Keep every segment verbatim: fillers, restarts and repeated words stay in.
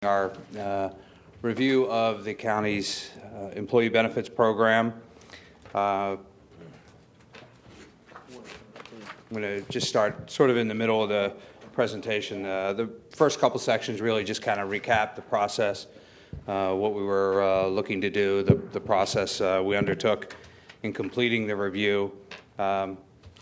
Our uh, review of the county's uh, employee benefits program. Uh, I'm going to just start sort of in the middle of the presentation. Uh, the first couple sections really just kind of recap the process, uh, what we were uh, looking to do, the, the process uh, we undertook in completing the review. Um,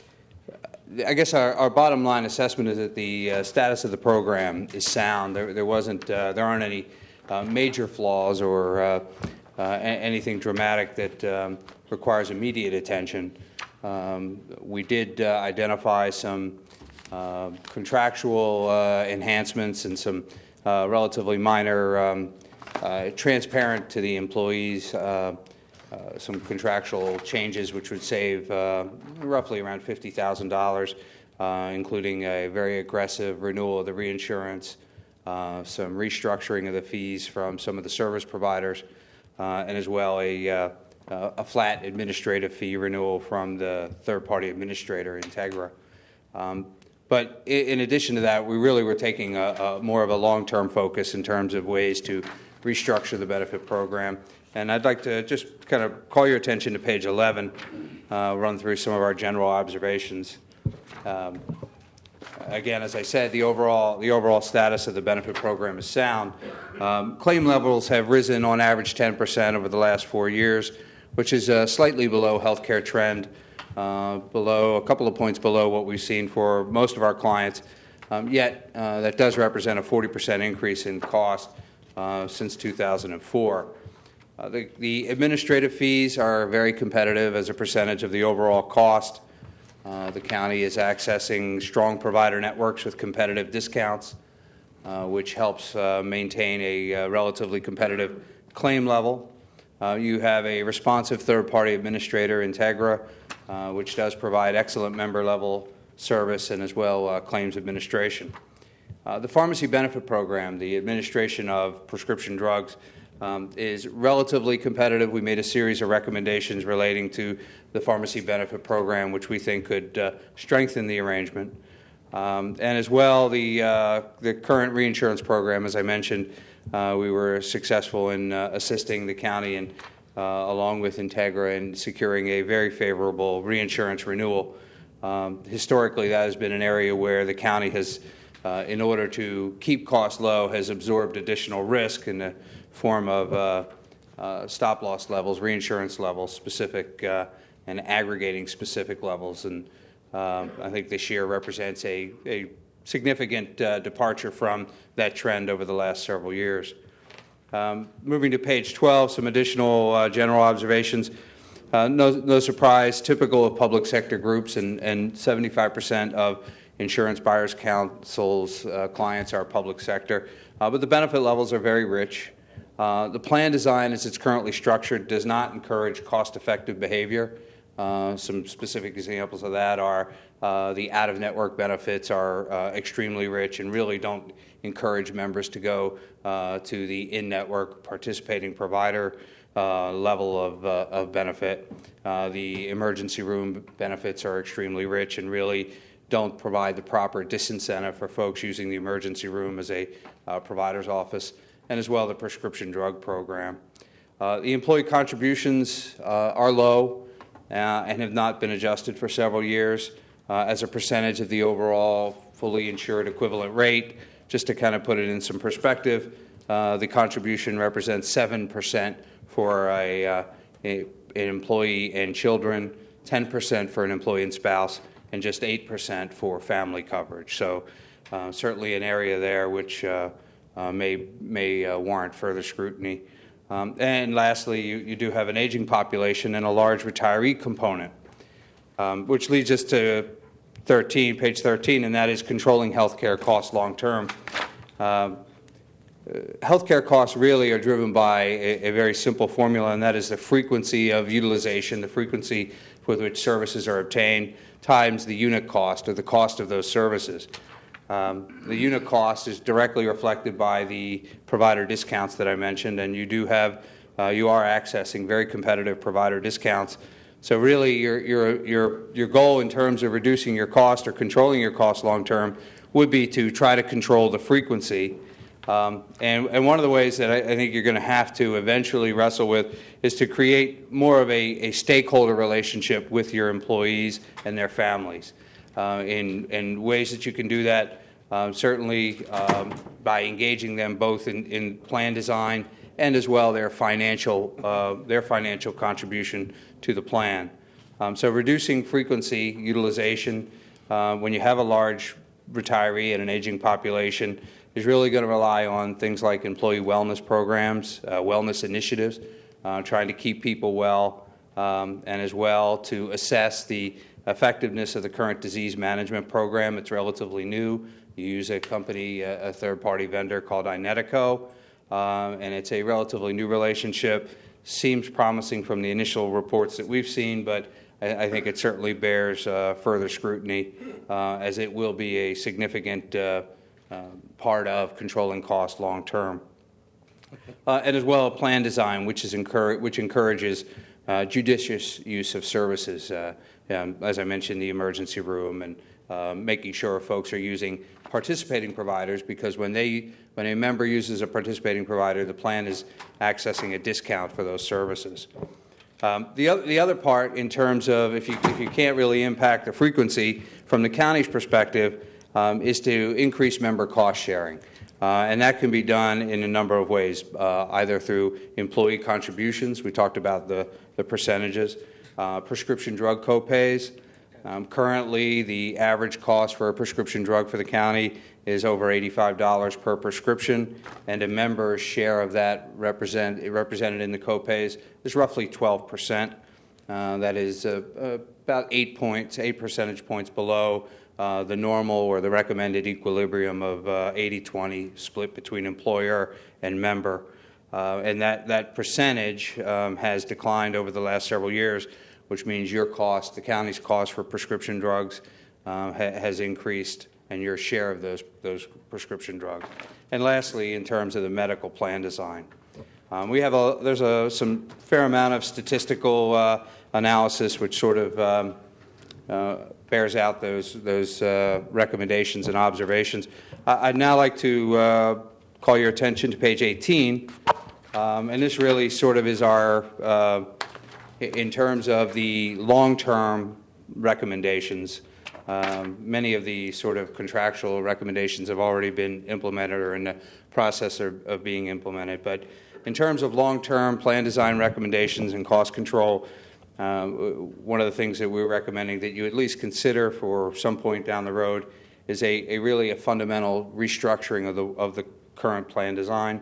I guess our, our bottom line assessment is that the uh, status of the program is sound. There, there wasn't, uh, there aren't any uh, major flaws or uh, uh, a- anything dramatic that um, requires immediate attention. Um, we did uh, identify some uh, contractual uh, enhancements and some uh, relatively minor, um, uh, transparent to the employees. Uh, Uh, some contractual changes which would save uh, roughly around fifty thousand dollars, uh, including a very aggressive renewal of the reinsurance, uh, some restructuring of the fees from some of the service providers, uh, and as well a, uh, a flat administrative fee renewal from the third-party administrator, Integra. Um, but in, in addition to that, we really were taking a, a more of a long-term focus in terms of ways to restructure the benefit program. And I'd like to just kind of call your attention to page eleven, uh, run through some of our general observations. Um, again, as I said, the overall the overall status of the benefit program is sound. Um, claim levels have risen on average ten percent over the last four years, which is uh, slightly below healthcare trend, uh, below a couple of points below what we've seen for most of our clients. Um, yet, uh, that does represent a forty percent increase in cost uh, since two thousand four. Uh, the, the administrative fees are very competitive as a percentage of the overall cost. Uh, the county is accessing strong provider networks with competitive discounts, uh, which helps uh, maintain a uh, relatively competitive claim level. Uh, you have a responsive third-party administrator, Integra, uh, which does provide excellent member-level service and as well uh, claims administration. Uh, the pharmacy benefit program, the administration of prescription drugs, Um, is relatively competitive. We made a series of recommendations relating to the pharmacy benefit program, which we think could uh, strengthen the arrangement. Um, and as well, the, uh, the current reinsurance program, as I mentioned, uh, we were successful in uh, assisting the county and uh, along with Integra in securing a very favorable reinsurance renewal. Um, historically, that has been an area where the county has, uh, in order to keep costs low, has absorbed additional risk in the form of uh, uh, stop-loss levels, reinsurance levels, specific uh, and aggregating specific levels. And uh, I think this year represents a, a significant uh, departure from that trend over the last several years. Um, moving to page twelve, some additional uh, general observations. Uh, no, no surprise, typical of public sector groups, and, and seventy-five percent of Insurance Buyers Council's uh, clients are public sector. Uh, but the benefit levels are very rich. Uh, the plan design, as it's currently structured, does not encourage cost-effective behavior. Uh, some specific examples of that are uh, the out-of-network benefits are uh, extremely rich and really don't encourage members to go uh, to the in-network participating provider uh, level of, uh, of benefit. Uh, the emergency room benefits are extremely rich and really don't provide the proper disincentive for folks using the emergency room as a uh, provider's office, and as well the prescription drug program. Uh, the employee contributions uh, are low uh, and have not been adjusted for several years uh, as a percentage of the overall fully insured equivalent rate. Just to kind of put it in some perspective, uh, the contribution represents seven percent for a, uh, a, an employee and children, ten percent for an employee and spouse, and just eight percent for family coverage. So uh, certainly an area there which uh, Uh, may may uh, warrant further scrutiny. Um, and lastly, you, you do have an aging population and a large retiree component, um, which leads us to thirteen, page thirteen, and that is controlling healthcare costs long term. Uh, healthcare costs really are driven by a, a very simple formula, and that is the frequency of utilization, the frequency with which services are obtained, times the unit cost or the cost of those services. Um, the unit cost is directly reflected by the provider discounts that I mentioned, and you do have, uh, you are accessing very competitive provider discounts. So really, your your your your goal in terms of reducing your cost or controlling your cost long term would be to try to control the frequency Um, and, and one of the ways that I, I think you're going to have to eventually wrestle with is to create more of a, a stakeholder relationship with your employees and their families. Uh, in, in ways that you can do that, uh, certainly um, by engaging them both in, in plan design and as well their financial, uh, their financial contribution to the plan. Um, so reducing frequency utilization uh, when you have a large retiree and an aging population is really going to rely on things like employee wellness programs, uh, wellness initiatives, uh, trying to keep people well, um, and as well to assess the effectiveness of the current disease management program. It's relatively new. You use a company, a third-party vendor called Inetico, uh, and it's a relatively new relationship. Seems promising from the initial reports that we've seen, but I, I think it certainly bears uh, further scrutiny, uh, as it will be a significant uh, uh, part of controlling costs long term. Uh, and as well, plan design, which is encourage, which encourages uh, judicious use of services. Uh, um, as I mentioned, the emergency room, and uh, making sure folks are using participating providers, because when they when a member uses a participating provider, the plan is accessing a discount for those services. Um, the other the other part, in terms of if you if you can't really impact the frequency from the county's perspective, um, is to increase member cost sharing. Uh, and that can be done in a number of ways, uh, either through employee contributions. We talked about the, the percentages, uh, prescription drug copays. Um, currently, the average cost for a prescription drug for the county is over eighty-five dollars per prescription, and a member's share of that represent, represented in the copays is roughly twelve percent. Uh, that is uh, uh, about eight points, eight percentage points below Uh, the normal or the recommended equilibrium of uh, eighty twenty split between employer and member. Uh, and that, that percentage um, has declined over the last several years, which means your cost, the county's cost for prescription drugs uh, ha- has increased, and your share of those, those prescription drugs. And lastly, in terms of the medical plan design, um, we have a, there's a some fair amount of statistical uh, analysis which sort of um, uh, bears out those those uh, recommendations and observations. Uh, I'd now like to uh, call your attention to page eighteen, um, and this really sort of is our, uh, in terms of the long-term recommendations. Um, many of the sort of contractual recommendations have already been implemented or in the process of, of being implemented. But in terms of long-term plan design recommendations and cost control, Um, one of the things that we're recommending that you at least consider for some point down the road is a, a really a fundamental restructuring of the of the current plan design,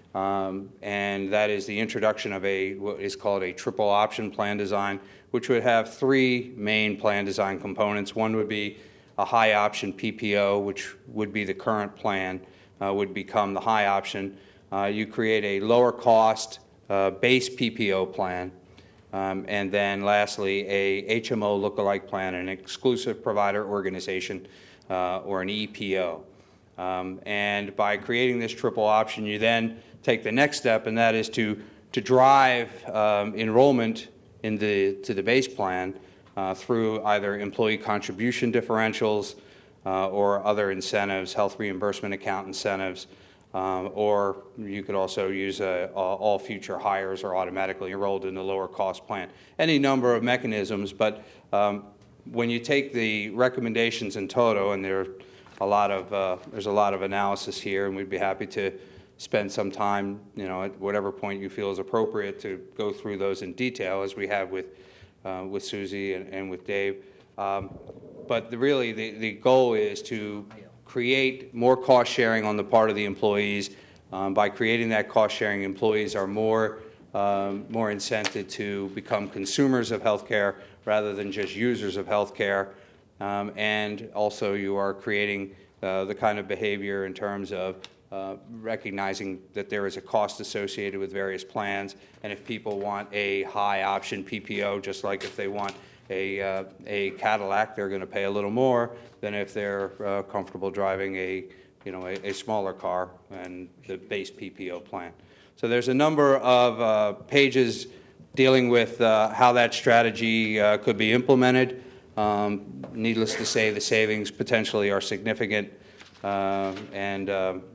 um, and that is the introduction of a what is called a triple option plan design, which would have three main plan design components. One would be a high option P P O, which would be the current plan, uh, would become the high option. Uh, you create a lower cost uh, base P P O plan. Um, and then lastly, a H M O lookalike plan, an exclusive provider organization, uh, or an E P O. Um, and by creating this triple option, you then take the next step, and that is to, to drive um, enrollment in the, to the base plan uh, through either employee contribution differentials uh, or other incentives, health reimbursement account incentives, Um, or you could also use a, a, all future hires are automatically enrolled in the lower cost plan. Any number of mechanisms, but um, when you take the recommendations in total, and there are a lot of uh, there's a lot of analysis here, and we'd be happy to spend some time, you know, at whatever point you feel is appropriate to go through those in detail, as we have with uh, with Susie and, and with Dave. Um, but the, really, the, the goal is to create more cost sharing on the part of the employees. Um, by creating that cost sharing, employees are more um, more incented to become consumers of healthcare rather than just users of healthcare. Um, and also, you are creating uh, the kind of behavior in terms of uh, recognizing that there is a cost associated with various plans. And if people want a high option P P O, just like if they want a uh, a Cadillac, they're going to pay a little more than if they're uh, comfortable driving a you know a, a smaller car and the base P P O plan. So there's a number of uh, pages dealing with uh, how that strategy uh, could be implemented. Um, needless to say, the savings potentially are significant, uh, and uh,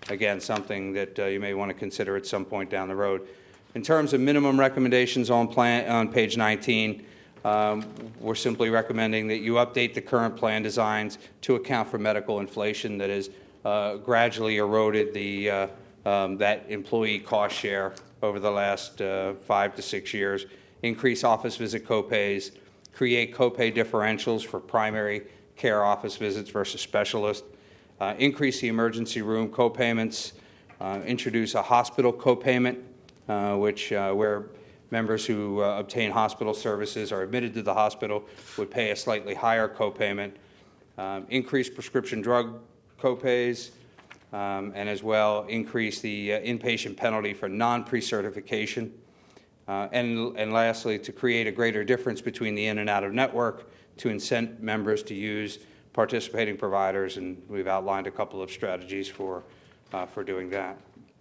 again, something that uh, you may want to consider at some point down the road. In terms of minimum recommendations on plan on page nineteen, um, we're simply recommending that you update the current plan designs to account for medical inflation that has uh, gradually eroded the uh, um, that employee cost share over the last uh, five to six years. Increase office visit copays, create copay differentials for primary care office visits versus specialist, uh, increase the emergency room copayments, uh, introduce a hospital copayment, uh, which uh, where members who uh, obtain hospital services are admitted to the hospital would pay a slightly higher copayment, um, increase prescription drug copays, um, and as well increase the uh, inpatient penalty for non-pre-certification. Uh, and, and lastly, to create a greater difference between the in and out of network to incent members to use participating providers, and we've outlined a couple of strategies for, uh, for doing that.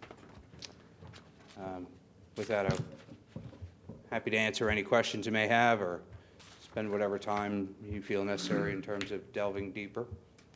Um, with that, I'm happy to answer any questions you may have or spend whatever time you feel necessary in terms of delving deeper.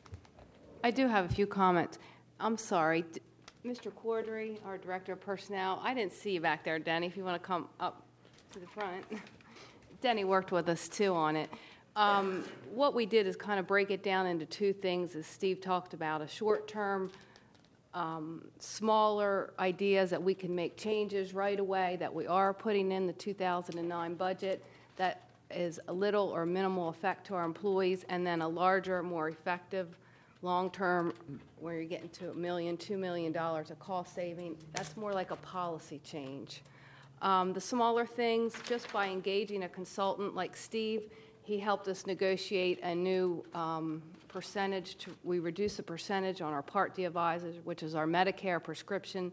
I do have a few comments. I'm sorry. Mister Cordry, our Director of Personnel, I didn't see you back there, Denny, if you want to come up to the front. Denny worked with us, too, on it. Um, what we did is kind of break it down into two things, as Steve talked about, a short-term, um, smaller ideas that we can make changes right away that we are putting in the two thousand nine budget that is a little or minimal effect to our employees, and then a larger, more effective long-term, where you're getting to a million, two million dollars of cost saving. That's more like a policy change. Um, the smaller things, just by engaging a consultant like Steve, he helped us negotiate a new um, percentage. To, we reduced the percentage on our Part D advisors, which is our Medicare prescription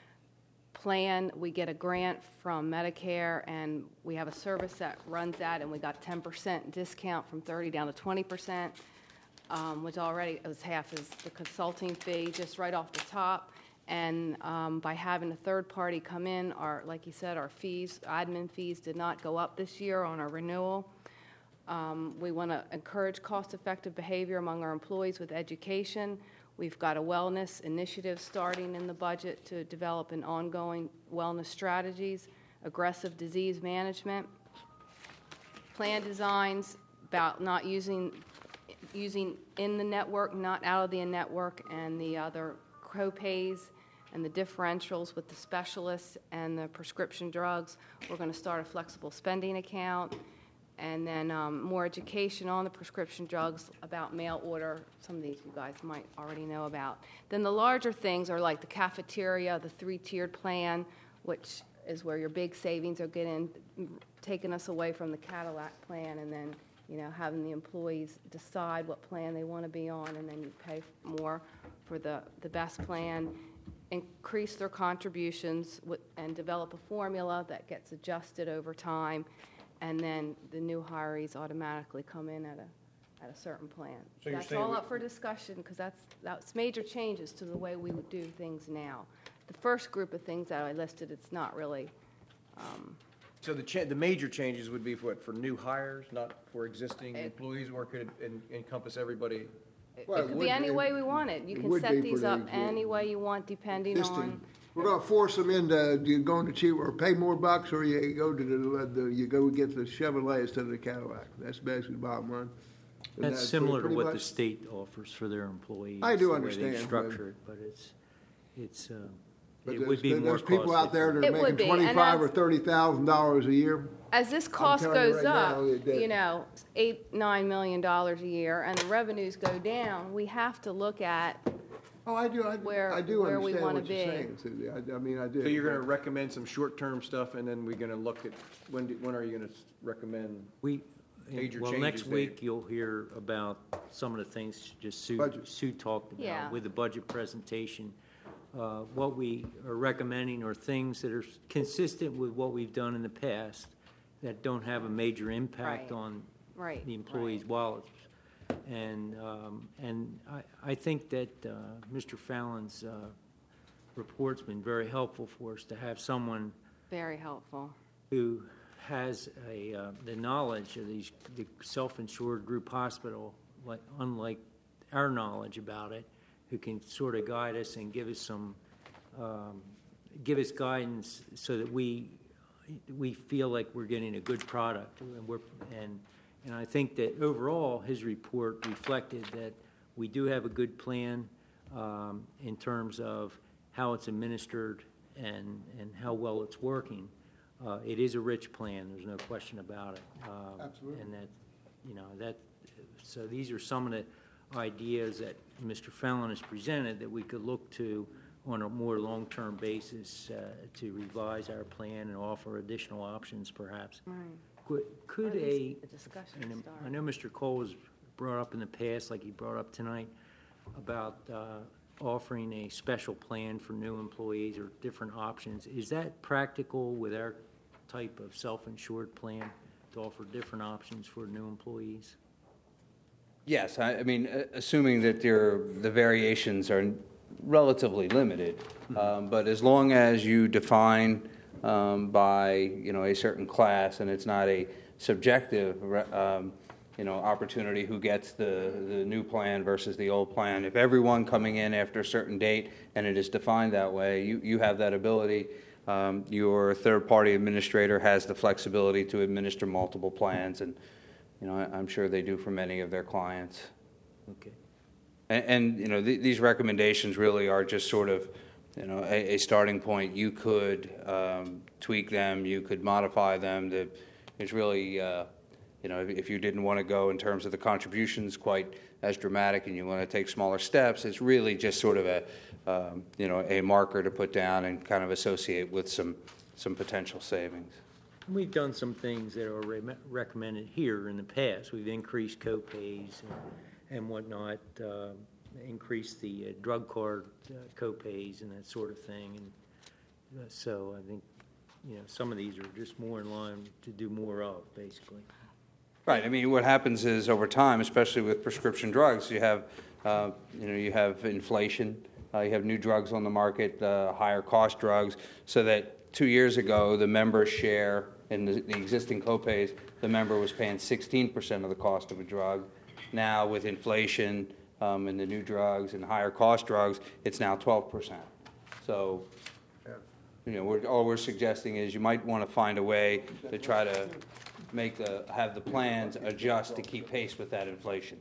plan. We get a grant from Medicare, and we have a service that runs that, and we got ten percent discount from thirty down to twenty percent. Um, which already was half as the consulting fee, just right off the top. And um, by having a third party come in, our, like you said, our fees, admin fees did not go up this year on our renewal. Um, we want to encourage cost-effective behavior among our employees with education. We've got a wellness initiative starting in the budget to develop an ongoing wellness strategies, aggressive disease management, plan designs about not using using in the network, not out of the network, and the other co-pays and the differentials with the specialists and the prescription drugs. We're going to start a flexible spending account, and then um, more education on the prescription drugs about mail order. Some of these you guys might already know about. Then the larger things are like the cafeteria, the three-tiered plan, which is where your big savings are getting, taking us away from the Cadillac plan, and then you know, having the employees decide what plan they want to be on, and then you pay more for the, the best plan, increase their contributions with, and develop a formula that gets adjusted over time, and then the new hirees automatically come in at a, at a certain plan. So you're that's saying all we- up for discussion, because that's, that's major changes to the way we would do things now. The first group of things that I listed, it's not really... Um, So the cha- the major changes would be for what, for new hires, not for existing It- employees, or could it en- encompass everybody? It Well, it it could would be any be- way we want it. You it can would set be these for up the any way you want, depending Existing. on, We're gonna force them into, you going to cheap, or pay more bucks, or you go to the, the, you go get the Chevrolet instead of the Cadillac. That's basically the bottom line. And That's similar to pretty what the much- state offers for their employees. I do the way understand, they but- structure it, but it's, it's, uh, But it there's, would be more there's people out there that It are would making be, and twenty-five or that's- thirty thousand dollars a year. as this cost telling you goes right up, now, it- that- you know, eight, nine million dollars a year, and the revenues go down, we have to look at, Oh, I do, I, Where- I do where we understand wanna what you're be. saying, Susie. I, I mean, I do. So you're going to recommend some short-term stuff, and then we're going to look at, when, do- when are you going to recommend? We, Major well, changes next made. week you'll hear about some of the things just Sue, Budget. Sue talked Yeah. about with the budget presentation. Uh, What we are recommending are things that are consistent with what we've done in the past that don't have a major impact Right. on right. the employees' right. wallets. And, um, and I, I think that uh, Mister Fallon's uh, report's been very helpful for us to have someone Very helpful. who has a, uh, the knowledge of these, the self-insured group hospital, like, unlike our knowledge about it, who can sort of guide us and give us some, um, give us guidance so that we, we feel like we're getting a good product. And, we're, and, and I think that overall, his report reflected that we do have a good plan um, in terms of how it's administered and, and how well it's working. Uh, it is a rich plan, there's no question about it. Uh, Absolutely. And that, you know, that, so these are some of the ideas that Mister Fallon has presented that we could look to on a more long-term basis uh, to revise our plan and offer additional options perhaps. Right. Could, Or could at a, least the discussion and start. I know Mister Cole has brought up in the past, like he brought up tonight, about uh, offering a special plan for new employees or different options. Is that practical with our type of self-insured plan to offer different options for new employees? Yes, I, I mean, uh, assuming that your, the variations are relatively limited, um, but as long as you define um, by, you know, a certain class and it's not a subjective, re- um, you know, opportunity who gets the, the new plan versus the old plan. If everyone coming in after a certain date and it is defined that way, you, you have that ability. Um, your third-party administrator has the flexibility to administer multiple plans, and you know, I- I'm sure they do for many of their clients. Okay. And, and you know, th- these recommendations really are just sort of, you know, a, a starting point. You could um, tweak them, you could modify them. The, it's really, uh, you know, if, if you didn't want to go in terms of the contributions quite as dramatic and you want to take smaller steps, it's really just sort of a, um, you know, a marker to put down and kind of associate with some, some potential savings. We've done some things that are re- recommended here in the past. We've increased co-pays and, and whatnot, uh, increased the uh, drug card uh, co-pays and that sort of thing. And uh, so I think, you know, some of these are just more in line to do more of, basically. Right. I mean, what happens is over time, especially with prescription drugs, you have, uh, you know, you have inflation, uh, you have new drugs on the market, uh, higher cost drugs, so that two years ago, the member's share in the, the existing copays, the member was paying sixteen percent of the cost of a drug. Now, with inflation um, and the new drugs and higher cost drugs, it's now twelve percent. So, you know, we're, all we're suggesting is you might want to find a way to try to make the, have the plans adjust to keep pace with that inflation.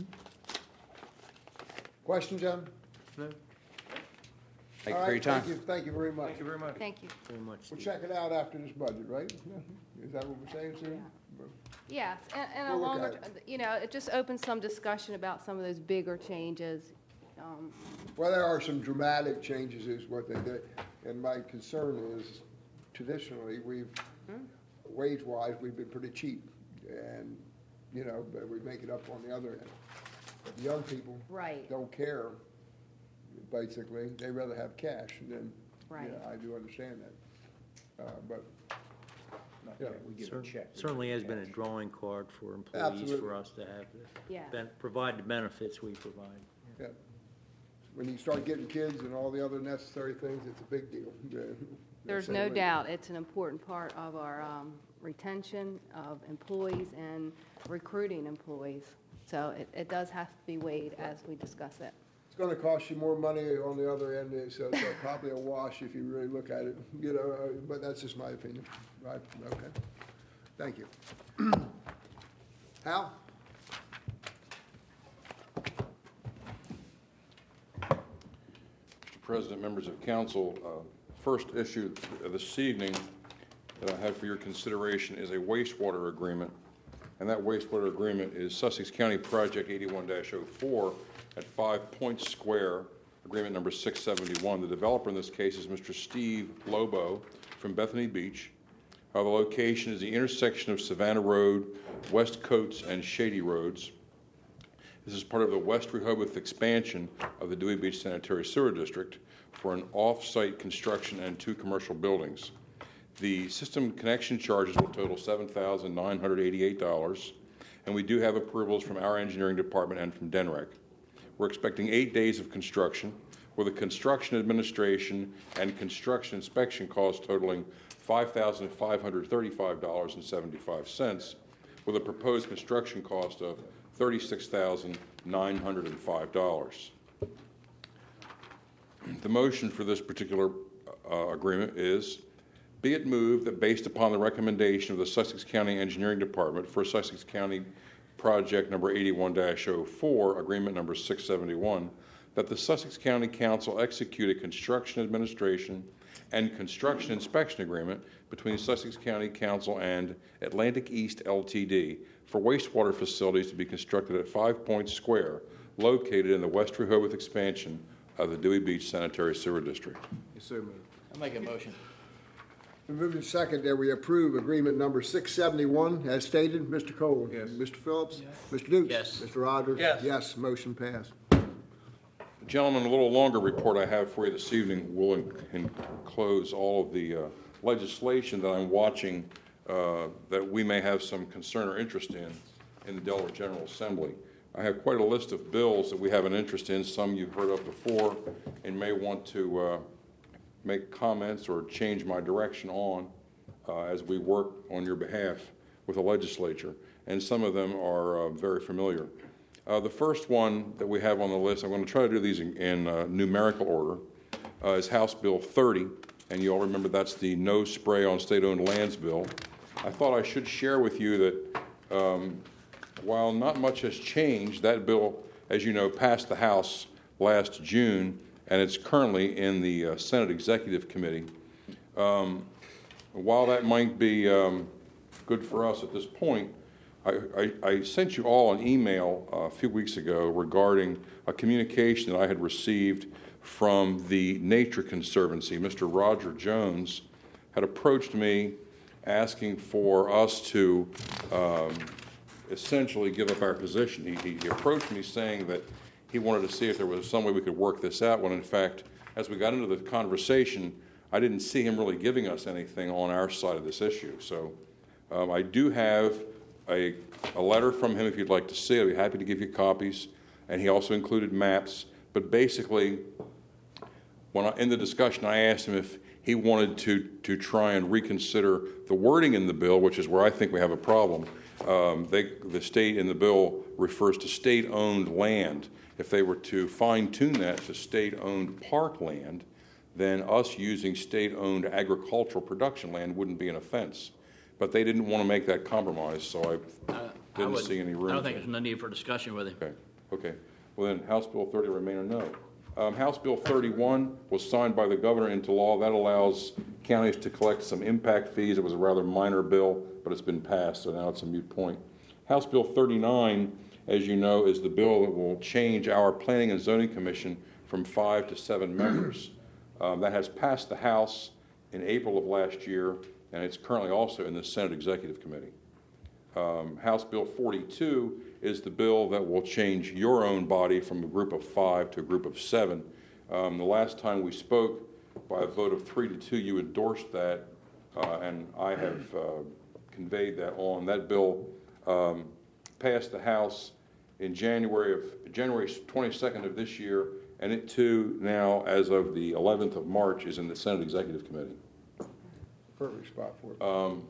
Question, John? No? Thank you for your time. Thank you, thank you very much. Thank you very much. Thank you. Very much. We'll Steve. check it out after this budget, right? Is that what we're saying, Sue? Yes, and, and a We'll look longer, at you know, it just opens some discussion about some of those bigger changes. Um, Well, there are some dramatic changes is what they did, and my concern is traditionally, we've, wage-wise, we've been pretty cheap, and, you know, but we make it up on the other end. But the young people Right. don't care, basically, they rather have cash, and then, Right. yeah, I do understand that. Uh, but, yeah, We give a Cer- check. Certainly has been a drawing card for employees Absolutely. for us to have, the Yeah. ben- provide the benefits we provide. yeah. When you start getting kids and all the other necessary things, it's a big deal. Yeah. There's Say no the doubt it's an important part of our um, retention of employees and recruiting employees. So it, it does have to be weighed as we discuss it. It's gonna cost you more money on the other end, so it's probably a wash if you really look at it, you know, uh, but that's just my opinion. Right, okay. Thank you. Hal? Mister President, members of council, uh, first issue this evening that I have for your consideration is a wastewater agreement, and that wastewater agreement is Sussex County Project eighty-one dash oh four at Five Points Square, agreement number six seventy-one. The developer in this case is Mister Steve Lobo from Bethany Beach. Uh, the location is the intersection of Savannah Road, West Coates, and Shady Roads. This is part of the West Rehoboth expansion of the Dewey Beach Sanitary Sewer District for an off-site construction and two commercial buildings. The system connection charges will total seven thousand nine hundred eighty-eight dollars, and we do have approvals from our engineering department and from D N R E C. We're expecting eight days of construction, with a construction administration and construction inspection costs totaling five thousand five hundred thirty-five dollars and seventy-five cents, with a proposed construction cost of thirty-six thousand nine hundred five dollars. the motion for this particular uh, agreement is, be it moved that based upon the recommendation of the Sussex County Engineering Department for Sussex County Project number eighty-one dash oh four, agreement number six seventy-one, that the Sussex County Council execute a construction administration and construction inspection agreement between Sussex County Council and Atlantic East L T D for wastewater facilities to be constructed at Five Points Square, located in the West Rehoboth expansion of the Dewey Beach Sanitary Sewer District. Yes, so moved. I'll make a motion. We move to second that we approve agreement number six seventy-one as stated. Mister Cole? Yes. Mister Phillips? Mister Dukes? Yes. Mister Rogers? Yes. Yes, motion passed. Gentlemen, a little longer report I have for you this evening will en- enclose all of the uh, legislation that I'm watching uh, that we may have some concern or interest in in the Delaware General Assembly. I have quite a list of bills that we have an interest in, some you've heard of before, and may want to uh, make comments or change my direction on uh, as we work on your behalf with the legislature, and some of them are uh, very familiar. Uh, the first one that we have on the list, I'm going to try to do these in, in uh, numerical order, uh, is House Bill thirty, and you all remember that's the no spray on state-owned lands bill. I thought I should share with you that um, while not much has changed, that bill, as you know, passed the House last June, and it's currently in the uh, Senate Executive Committee. Um, while that might be um, good for us at this point, I, I, I sent you all an email uh, a few weeks ago regarding a communication that I had received from the Nature Conservancy. Mister Roger Jones had approached me asking for us to um, essentially give up our position. He, he approached me saying that he wanted to see if there was some way we could work this out, when in fact, as we got into the conversation, I didn't see him really giving us anything on our side of this issue. So um, I do have A, a letter from him if you'd like to see it. I'd be happy to give you copies. And he also included maps. But basically, when I, in the discussion, I asked him if he wanted to, to try and reconsider the wording in the bill, which is where I think we have a problem. Um, they, the state in the bill refers to state-owned land. If they were to fine-tune that to state-owned parkland, then us using state-owned agricultural production land wouldn't be an offense. But they didn't want to make that compromise, so I Uh, I didn't would- see any room. I don't for think it. there's no need for discussion with him. Okay, okay. Well, then, House Bill thirty will remain a no. Um, House Bill thirty-one was signed by the governor into law. That allows counties to collect some impact fees. It was a rather minor bill, but it's been passed, so now it's a moot point. House Bill thirty-nine, as you know, is the bill that will change our Planning and Zoning Commission from five to seven members. Um, that has passed the House in April of last year, and it's currently also in the Senate Executive Committee. Um, House Bill forty-two is the bill that will change your own body from a group of five to a group of seven. Um, the last time we spoke, by a vote of three to two, you endorsed that, uh, and I have uh, conveyed that on. That bill um, passed the House in January of January twenty-second of this year, and it too now, as of the eleventh of March, is in the Senate Executive Committee. Perfect spot for it. Um,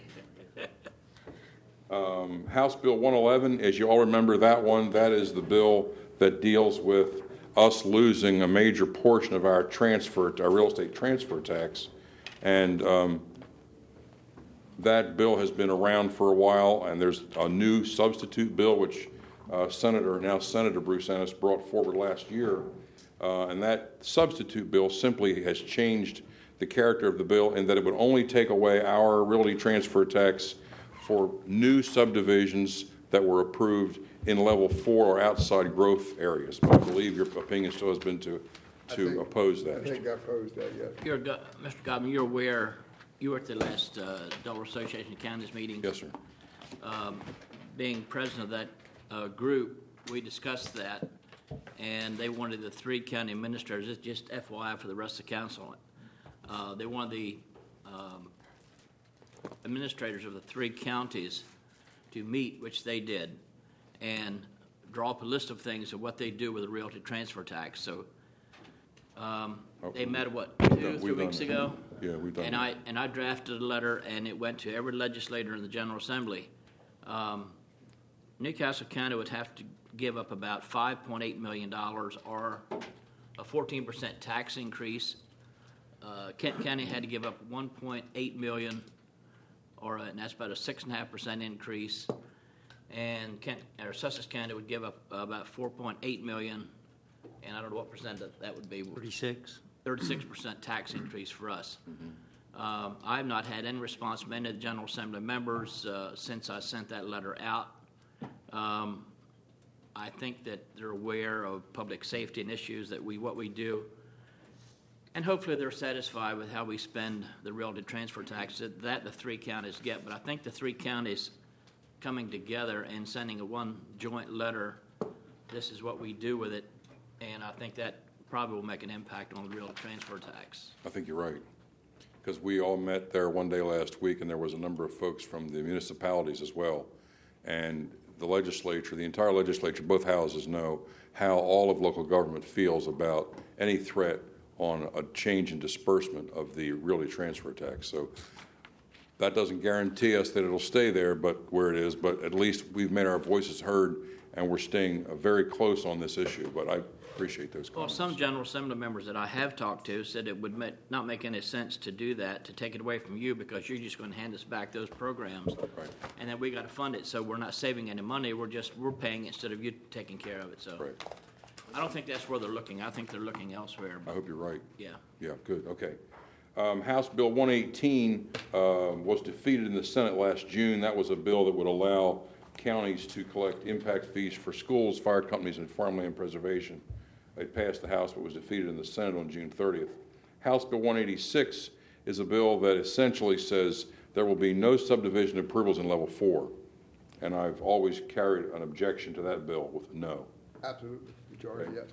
um, House Bill one eleven, as you all remember that one, that is the bill that deals with us losing a major portion of our transfer, our real estate transfer tax. And um, that bill has been around for a while, and there's a new substitute bill, which uh, Senator, now Senator Bruce Ennis brought forward last year. Uh, and that substitute bill simply has changed the character of the bill in that it would only take away our realty transfer tax for new subdivisions that were approved in level four or outside growth areas. But I believe your opinion still has been to, I to think- oppose I that. think I opposed that, yes. You're, go- Mister Godwin, you're aware, you were at the last uh, Delaware Association of Counties meeting. Yes, sir. Being president of that uh, group, we discussed that, and they wanted the three county administrators, it's just F Y I for the rest of the council, uh, they wanted the um, administrators of the three counties to meet, which they did, and draw up a list of things of what they do with the realty transfer tax. So um, they met, what, We've two, done- three we've weeks done- ago? Yeah, we've done And that. I, and I drafted a letter, and it went to every legislator in the General Assembly. Um, Newcastle County would have to give up about five point eight million dollars, or a fourteen percent tax increase. Uh, Kent County had to give up one point eight million dollars, or a, and that's about a six point five percent increase. And Kent, or Sussex County would give up about four point eight million dollars, and I don't know what percent that, that would be. Thirty-six. thirty-six percent tax increase for us. Um, I've not had any response from any of the General Assembly members uh, since I sent that letter out. Um, I think that they're aware of public safety and issues that we, what we do. And hopefully they're satisfied with how we spend the realty transfer tax that, that the three counties get. But I think the three counties coming together and sending a one joint letter, this is what we do with it, and I think that probably will make an impact on the realty transfer tax. I think you're right, because we all met there one day last week, and there was a number of folks from the municipalities as well. And the legislature, the entire legislature, both houses know how all of local government feels about any threat on a change in disbursement of the realty transfer tax. So that doesn't guarantee us that it'll stay there, but where it is, but at least we've made our voices heard, and we're staying uh, very close on this issue. But I appreciate those Well, comments. some General Assembly members that I have talked to said it would ma- not make any sense to do that, to take it away from you, because you're just going to hand us back those programs, Right. and then we got to fund it. So we're not saving any money. We're just we're paying instead of you taking care of it. So Right. I don't think that's where they're looking. I think they're looking elsewhere. I hope you're right. Yeah. Yeah, good, okay. Um, House Bill one eighteen uh, was defeated in the Senate last June. That was a bill that would allow counties to collect impact fees for schools, fire companies, and farmland preservation. It passed the House but was defeated in the Senate on June thirtieth. House Bill one eighty-six is a bill that essentially says there will be no subdivision approvals in level four. And I've always carried an objection to that bill with no. Absolutely, majority, yes.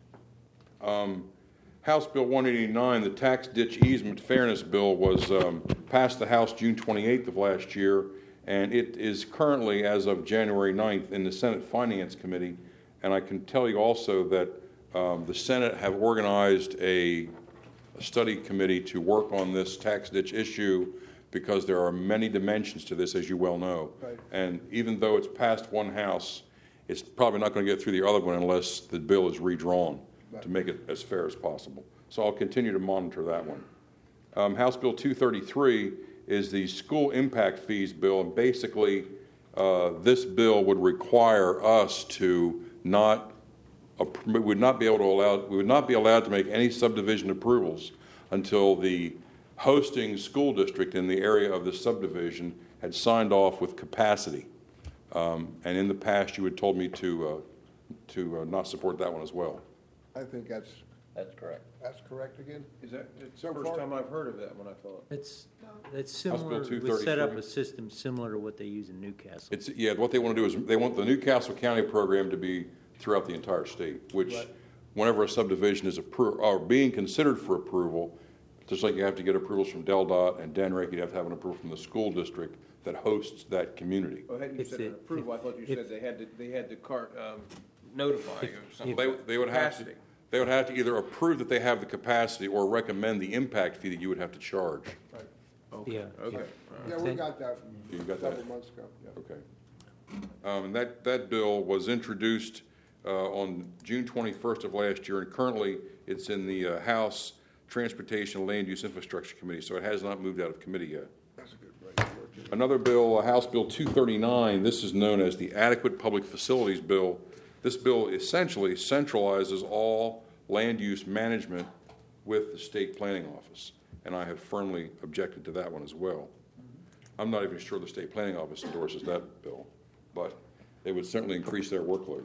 House Bill one eighty-nine, the Tax Ditch Easement Fairness Bill, was um, passed the House June twenty-eighth of last year, and it is currently, as of January ninth, in the Senate Finance Committee. And I can tell you also that um, the Senate have organized a, a study committee to work on this tax ditch issue, because there are many dimensions to this, as you well know. Right. And even though it's passed one House, it's probably not going to get through the other one unless the bill is redrawn to make it as fair as possible. So I'll continue to monitor that one. Um, House Bill two thirty-three is the school impact fees bill, and basically uh, this bill would require us to not, we would not be able to allow, we would not be allowed to make any subdivision approvals until the hosting school district in the area of the subdivision had signed off with capacity. Um, and in the past, you had told me to uh, to uh, not support that one as well. I think that's, That's correct. that's correct again. Is that, it's So the first far- time I've heard of that one, I thought. It's, it's House Bill similar, we set up two thirty-three. a system similar to what they use in Newcastle. It's, yeah, what they want to do is, they want the Newcastle County program to be throughout the entire state, which, Right. whenever a subdivision is appro, or being considered for approval, just like you have to get approvals from Del Dot and Denrick, you have to have an approval from the school district that hosts that community. Oh, hadn't you If said it- an approval? I thought you if- said they had to, they had to cart, um, notify you of something. They, they would have to, Capacity. they would have to either approve that they have the capacity or recommend the impact fee that you would have to charge. Yeah. Okay. Yeah, we got that You from got that? several months ago, yeah. Okay. Um, and that, that bill was introduced, uh, on June twenty-first of last year, and currently it's in the, uh, House Transportation and Land Use Infrastructure Committee, so it has not moved out of committee yet. That's a good way to work it. Another bill, uh, House Bill two thirty-nine, this is known as the Adequate Public Facilities Bill. This bill essentially centralizes all land use management with the State Planning Office, and I have firmly objected to that one as well. I'm not even sure the State Planning Office endorses that bill, but it would certainly increase their workload.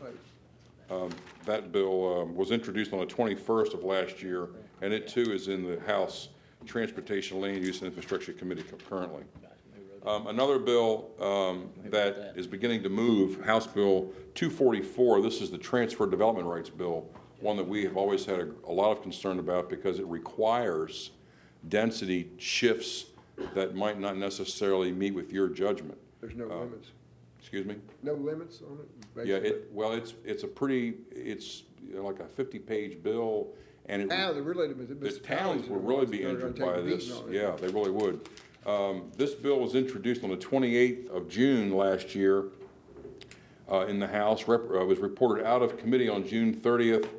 Right. That bill um, was introduced on the twenty-first of last year, and it too is in the House Transportation, Land Use, and Infrastructure Committee currently. Um, Another bill um, that is beginning to move, House Bill two forty-four, this is the Transfer Development Rights Bill, one that we have always had a, a lot of concern about because it requires density shifts that might not necessarily meet with your judgment. There's no Uh, limits. Excuse me? No limits on it? Yeah, basically? it, well, it's, it's a pretty, it's you know, like a fifty-page bill, and it. Town, the really, the The municipalities towns are will the really ones be that are injured gonna by take the this. beating on it. Yeah, they really would. Um, This bill was introduced on the twenty-eighth of June last year uh, in the House. Rep- uh, was reported out of committee on June thirtieth.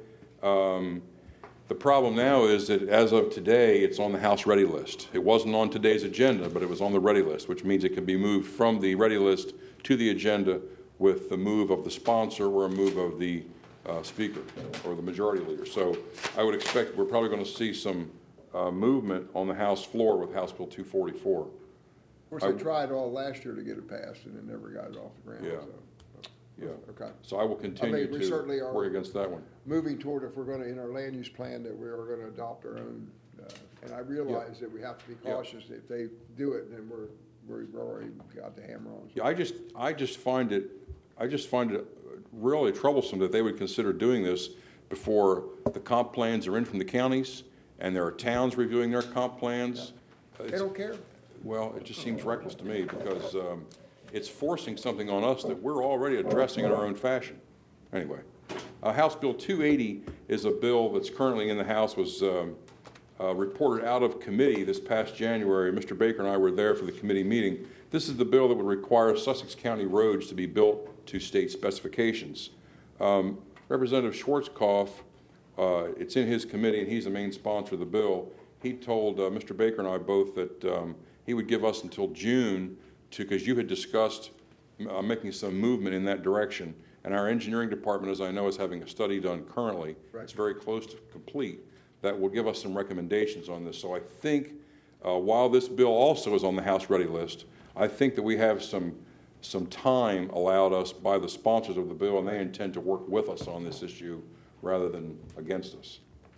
Um, the problem now is that as of today, it's on the House ready list. It wasn't on today's agenda, but it was on the ready list, which means it can be moved from the ready list to the agenda with the move of the sponsor or a move of the uh, speaker or the majority leader. So I would expect we're probably going to see some uh, movement on the House floor with House Bill two forty-four. Of course, I tried all last year to get it passed and it never got it off the ground, Yeah. so. Yeah. Okay. So I will continue we certainly to are- work against that one. Moving toward, if we're gonna, in our land use plan, that we are gonna adopt our own, uh, and I realize that we have to be Yeah. cautious. If they do it, then we're, we've already got the hammer on. Yeah, I just, I just find it, I just find it really troublesome that they would consider doing this before the comp plans are in from the counties and there are towns reviewing their comp plans. They It's- don't care. Well, it just seems reckless to me because um, it's forcing something on us that we're already addressing in our own fashion. Anyway, uh, House Bill two eighty is a bill that's currently in the House, was um, uh, reported out of committee this past January. Mister Baker and I were there for the committee meeting. This is the bill that would require Sussex County roads to be built to state specifications. Um, Representative Schwarzkopf, uh, it's in his committee and he's the main sponsor of the bill. He told uh, Mister Baker and I both that um, he would give us until June to, because you had discussed uh, making some movement in that direction. And our engineering department, as I know, is having a study done currently. Right. It's very close to complete. That will give us some recommendations on this. So I think uh, while this bill also is on the House ready list, I think that we have some some time allowed us by the sponsors of the bill, and they intend to work with us on this issue rather than against us.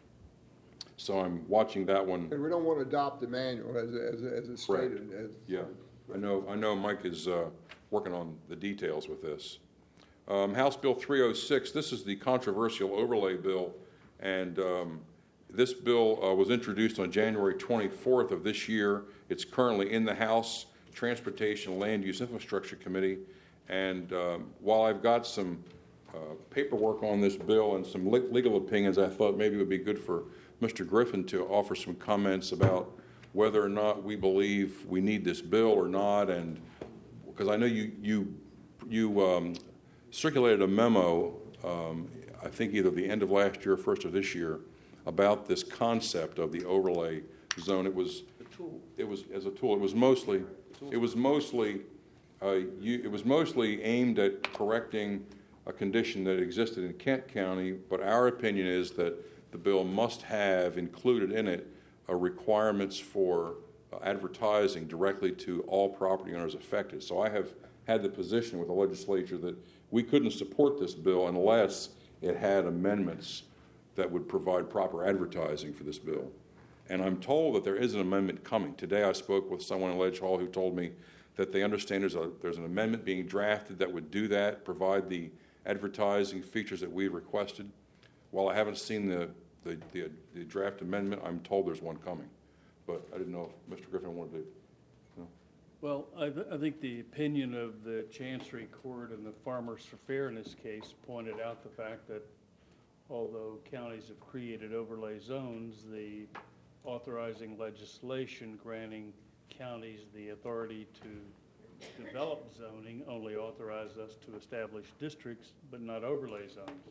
So I'm watching that one. And we don't want to adopt the manual as, as, as it's Correct. stated. as- Yeah, I know, I know Mike is uh, working on the details with this. Um, House Bill three oh six, this is the controversial overlay bill, and um, this bill uh, was introduced on January twenty-fourth of this year. It's currently in the House Transportation and Land Use Infrastructure Committee, and um, while I've got some uh, paperwork on this bill and some le- legal opinions, I thought maybe it would be good for Mister Griffin to offer some comments about whether or not we believe we need this bill or not, and because I know you you you um, circulated a memo, um, I think either the end of last year or first of this year, about this concept of the overlay zone. It was it was as a tool. It was mostly it was mostly uh, you, it was mostly aimed at correcting a condition that existed in Kent County. But our opinion is that the bill must have included in it uh, requirements for uh, advertising directly to all property owners affected. So I have had the position with the legislature that we couldn't support this bill unless it had amendments that would provide proper advertising for this bill. And I'm told that there is an amendment coming. Today I spoke with someone in Ledge Hall who told me that they understand there's, a, there's an amendment being drafted that would do that, provide the advertising features that we requested. While I haven't seen the, the, the, the draft amendment, I'm told there's one coming. But I didn't know if Mister Griffin wanted to. No? Well, I, th- I think the opinion of the Chancery Court and the Farmers for Fairness case pointed out the fact that although counties have created overlay zones, the authorizing legislation granting counties the authority to develop zoning only authorized us to establish districts, but not overlay zones.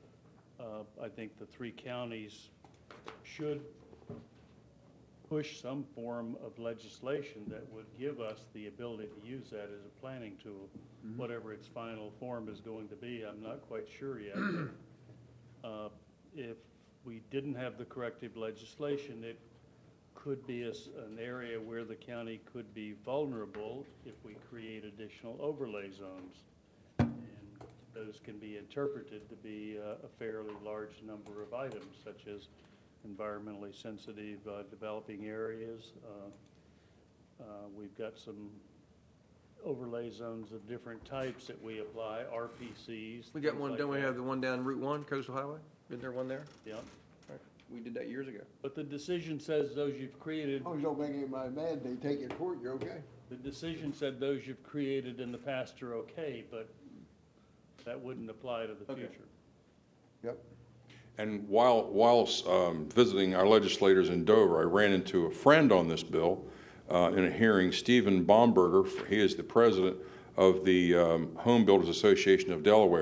Uh, I think the three counties should push some form of legislation that would give us the ability to use that as a planning tool. Mm-hmm. Whatever its final form is going to be, I'm not quite sure yet. uh, if we didn't have the corrective legislation, it could be a, an area where the county could be vulnerable if we create additional overlay zones. And those can be interpreted to be uh, a fairly large number of items, such as environmentally sensitive uh, developing areas. Uh, uh, we've got some overlay zones of different types that we apply, R P Cs. We got things one, like don't we that. have the one down Route One, Coastal Highway? Isn't there one there? Yeah, We did that years ago. but the decision says those you've created, As long as you don't make anybody mad, they take you to court, you're okay. the decision said those you've created in the past are okay, but that wouldn't apply to the Okay. future. Yep. And while, whilst um, visiting our legislators in Dover, I ran into a friend on this bill uh, in a hearing, Stephen Baumberger. He is the president of the um, Home Builders Association of Delaware.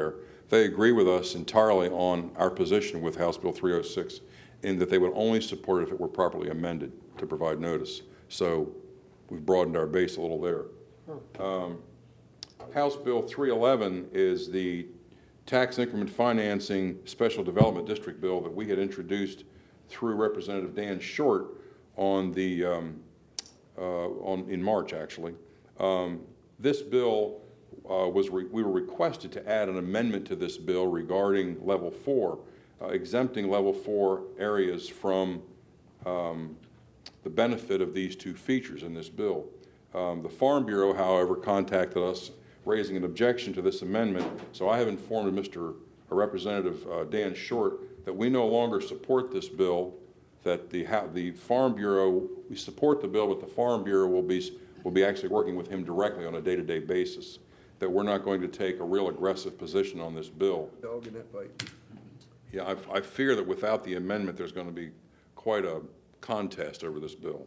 they agree with us entirely on our position with House Bill three oh six, in that they would only support it if it were properly amended to provide notice. So we've broadened our base a little there. Um, House Bill three eleven is the tax increment financing special development district bill that we had introduced through Representative Dan Short on the um, uh, on in March, actually. Um, this bill uh, was re- we were requested to add an amendment to this bill regarding level four, uh, exempting level four areas from um, the benefit of these two features in this bill. Um, the Farm Bureau, however, contacted us raising an objection to this amendment, so I have informed Mister Representative uh, Dan Short that we no longer support this bill, that the the Farm Bureau, we support the bill, but the Farm Bureau will be will be actually working with him directly on a day-to-day basis, that we're not going to take a real aggressive position on this bill. Dog in that fight. Yeah, I, I fear that without the amendment, there's going to be quite a contest over this bill.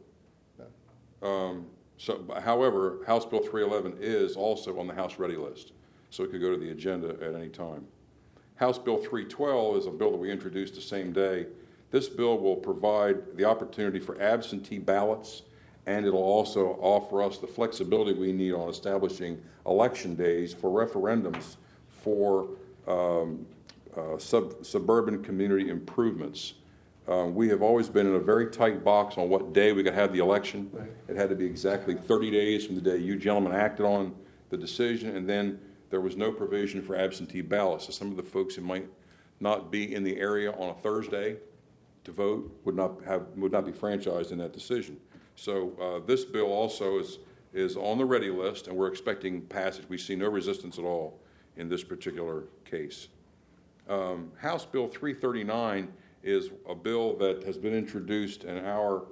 Um, so, however, House Bill three eleven is also on the House Ready list, so it could go to the agenda at any time. House Bill three twelve is a bill that we introduced the same day. This bill will provide the opportunity for absentee ballots, and it'll also offer us the flexibility we need on establishing election days for referendums for um, uh, sub- suburban community improvements. Uh, we have always been in a very tight box on what day we could have the election. Right. It had to be exactly thirty days from the day you gentlemen acted on the decision, and then there was no provision for absentee ballots. So some of the folks who might not be in the area on a Thursday to vote would not have would not be franchised in that decision. So uh, this bill also is is on the ready list, and we're expecting passage. We see no resistance at all in this particular case. Um, House Bill three thirty-nine is a bill that has been introduced, and our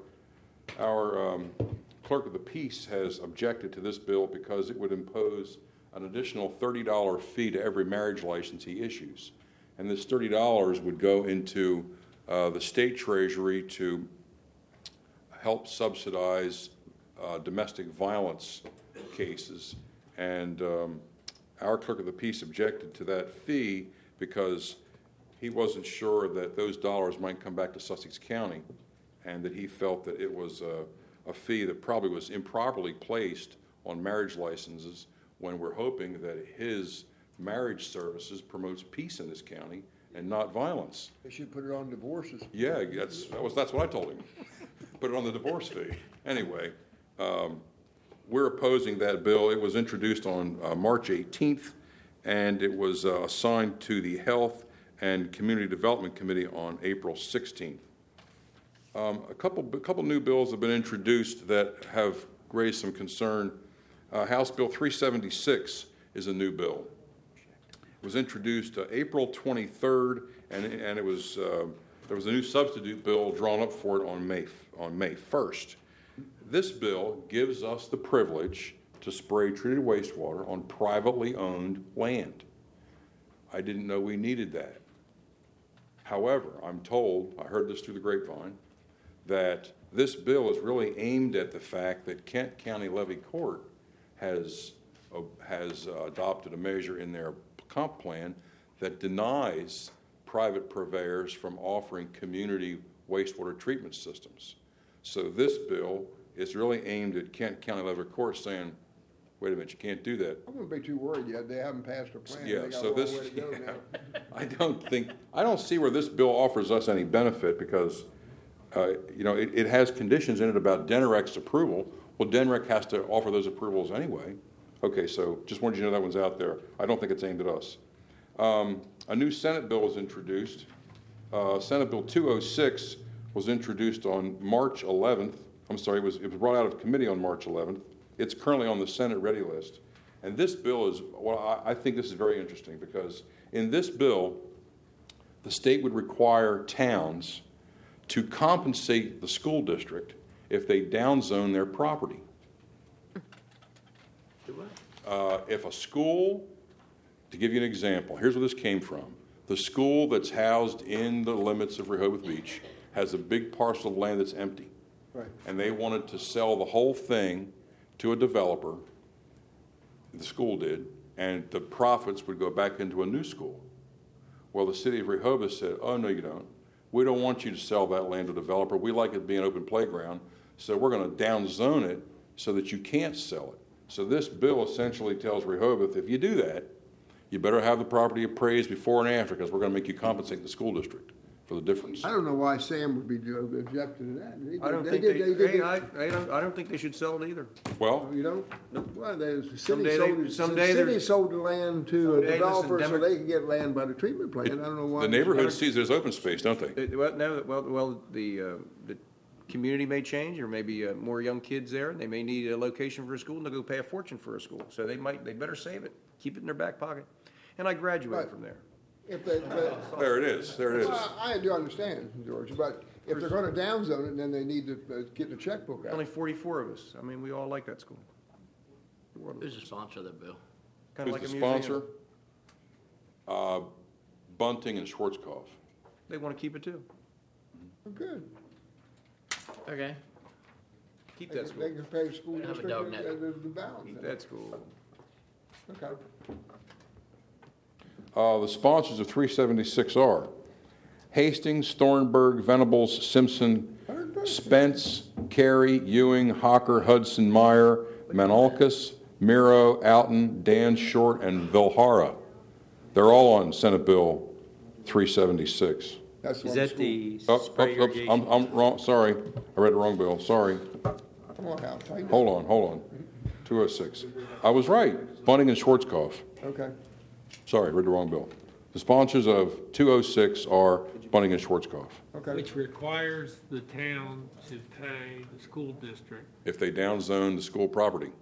our um, clerk of the peace has objected to this bill because it would impose an additional thirty dollars fee to every marriage license he issues. And this thirty dollars would go into uh, the state treasury to help subsidize uh, domestic violence cases. And um, our clerk of the peace objected to that fee because he wasn't sure that those dollars might come back to Sussex County, and that he felt that it was a, a fee that probably was improperly placed on marriage licenses, when we're hoping that his marriage services promotes peace in this county and not violence. They should put it on divorces. Yeah, that's that was that's what I told him. Put it on the divorce fee. Anyway, um, we're opposing that bill. It was introduced on uh, March eighteenth, and it was uh, assigned to the Health and Community Development Committee on April sixteenth. Um, a couple a couple new bills have been introduced that have raised some concern. Uh, House Bill three seventy-six is a new bill. It was introduced uh, April twenty-third, and and it was uh, there was a new substitute bill drawn up for it on May on May first. This bill gives us the privilege to spray treated wastewater on privately owned land. I didn't know we needed that. However, I'm told, I heard this through the grapevine, that this bill is really aimed at the fact that Kent County Levy Court has uh, has uh, adopted a measure in their comp plan that denies private purveyors from offering community wastewater treatment systems. So this bill is really aimed at Kent County Levy Court saying, wait a minute, you can't do that. I wouldn't be too worried yet. They haven't passed a plan. Yeah, They got so a long this, way to go yeah, now. I don't think, I don't see where this bill offers us any benefit because, uh, you know, it, it has conditions in it about Denerec's approval. Well, Denerec has to offer those approvals anyway. Okay, so just wanted you to know that one's out there. I don't think it's aimed at us. Um, a new Senate bill was introduced. Uh, Senate Bill two oh six was introduced on March eleventh. I'm sorry, it was, it was brought out of committee on March eleventh. It's currently on the Senate ready list. And this bill is, well, I, I think this is very interesting because in this bill, the state would require towns to compensate the school district if they downzone their property. Uh, if a school, to give you an example, here's where this came from. The school that's housed in the limits of Rehoboth Beach has a big parcel of land that's empty. Right. And they wanted to sell the whole thing to a developer, the school did, and the profits would go back into a new school. Well, the city of Rehoboth said, oh, no, you don't. We don't want you to sell that land to a developer. We like it to be an open playground, so we're going to down zone it so that you can't sell it. So this bill essentially tells Rehoboth, if you do that, you better have the property appraised before and after, because we're going to make you compensate the school district for the difference. I don't know why Sam would be objecting to that. They I don't did- think did- they, did hey, it. I, I don't, I don't think they should sell it either. Well, You don't? Well, there's, the Someday city they- sold, it- the someday city there's- sold the land to a Someday, listen, developer so Demo- they can get land by the treatment plant. I don't know why. the neighborhood sees it as open space, don't they? It- Well, no, well, well, the, uh, the community may change, or maybe uh, more young kids there, and they may need a location for a school, and they'll go pay a fortune for a school. So they might, they better save it, keep it in their back pocket. And I graduated Right. from there. If they, but, There it is, there it is. well, I do understand, George, but if they're gonna downzone it, then they need to uh, get the checkbook Only out. forty-four of us. I mean, we all like that school. Who's the sponsor of that bill? Kinda Who's like the a museum. sponsor? Uh, Bunting and Schwarzkopf. They want to keep it too. Good. Okay. Keep They that can, they school. can pay the school We don't have a district dog the, net. the the balance. Keep that school. Okay. Uh, the sponsors of three seventy-six are Hastings, Thornburg, Venables, Simpson, Spence, Carey, Ewing, Hocker, Hudson, Meyer, Manalkus, Miro, Alton, Dan Short, and Vilhara. They're all on Senate Bill three seventy-six. That's Is one that school. the Oh, spray oh, oops, I'm, irrigation? I'm wrong, sorry. I read the wrong bill, sorry. Come on, Hal, tighten it. Hold on, hold on. two oh six. I was right. Bunting and Schwarzkopf. Okay. Sorry, read the wrong bill. The sponsors of two oh six are Bunting and Schwarzkopf. Okay. Which requires the town to pay the school district If they downzone the school property.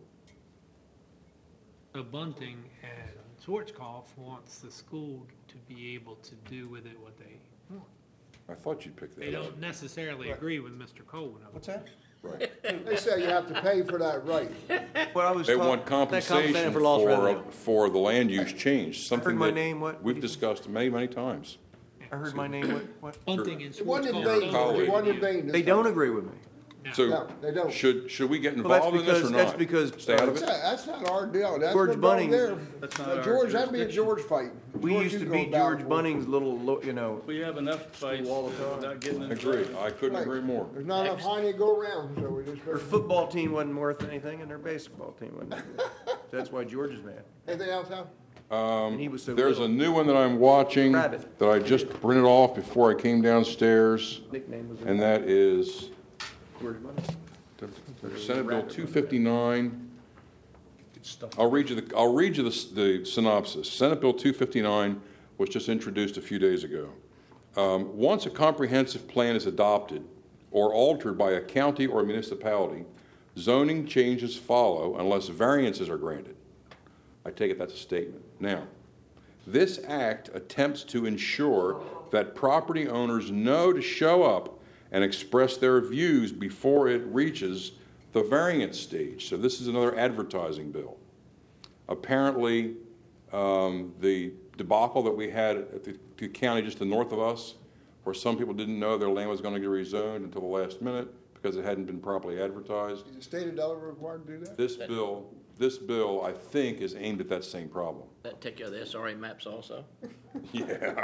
a Bunting, and Schwarzkopf wants the school to be able to do with it what they want. I thought you'd pick They that up. don't necessarily agree with Mister Colwin. What's that? They say you have to pay for that right. Well, I was They taught- want that compensated compensation for lost for, revenue. for the land use change, something my that name, what? we've discussed many, many times. I heard my name, what, what? Bunting and It wasn't in Schwarzkopf. vain, don't it agree wasn't with in you. vain. this They time. don't agree with me. So, No, they don't. should, should we get Well, that's involved in this or because- not? that's because, Stay out of That's it? not, that's not our deal. That's George their dog Bunning- there. That's not Now, our George, that'd be a jurisdiction. George fight. we George, used you to can be go back George and forth. Bunning's little, lo- you know, We have enough fights all the time. without getting into. Agree. fights. I couldn't Right. agree more. There's not enough honey to go around, so we just. their football team wasn't worth anything, and their basketball team wasn't. That's why George is mad. Anything else, Hal? And he was so There's a little. new one that I'm watching Rabbit. that I just printed off before I came downstairs, Nickname was and that is George Bunning. Senate Bill two fifty-nine. I'll read you the, I'll read you the, the synopsis. Senate Bill two fifty-nine was just introduced a few days ago. Um, once a comprehensive plan is adopted or altered by a county or municipality, zoning changes follow unless variances are granted. I take it that's a statement. Now, this act attempts to ensure that property owners know to show up and express their views before it reaches the variance stage. So this is another advertising bill. Apparently, um, the debacle that we had at the, the county just to the north of us, where some people didn't know their land was going to get rezoned until the last minute because it hadn't been properly advertised. Is the state of Delaware required to do that? This bill, this bill, I think, is aimed at that same problem. That take care of the S R A maps also? Yeah.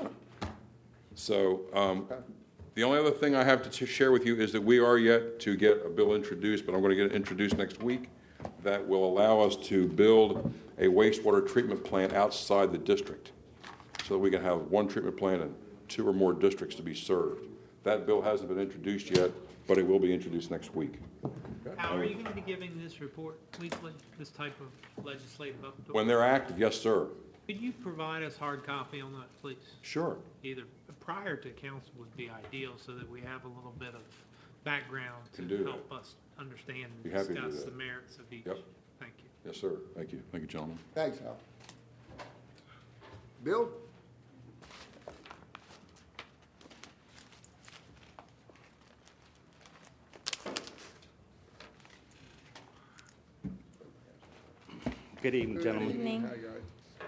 So, um, the only other thing I have to share with you is that we are yet to get a bill introduced, but I'm going to get it introduced next week, that will allow us to build a wastewater treatment plant outside the district, so that we can have one treatment plant and two or more districts to be served. That bill hasn't been introduced yet, but it will be introduced next week. How are you going to be giving this report weekly, this type of legislative update? When they're active, yes, sir. Could you provide us hard copy on that, please? Sure. Either prior to council would be ideal, so that we have a little bit of background Can to do that. help us understand Be and happy to do discuss that. the merits of each. Yep. Thank you. Yes, sir. Thank you. Thank you, gentlemen. Thanks, Hal. Bill? Good evening, gentlemen. Evening. How you guys?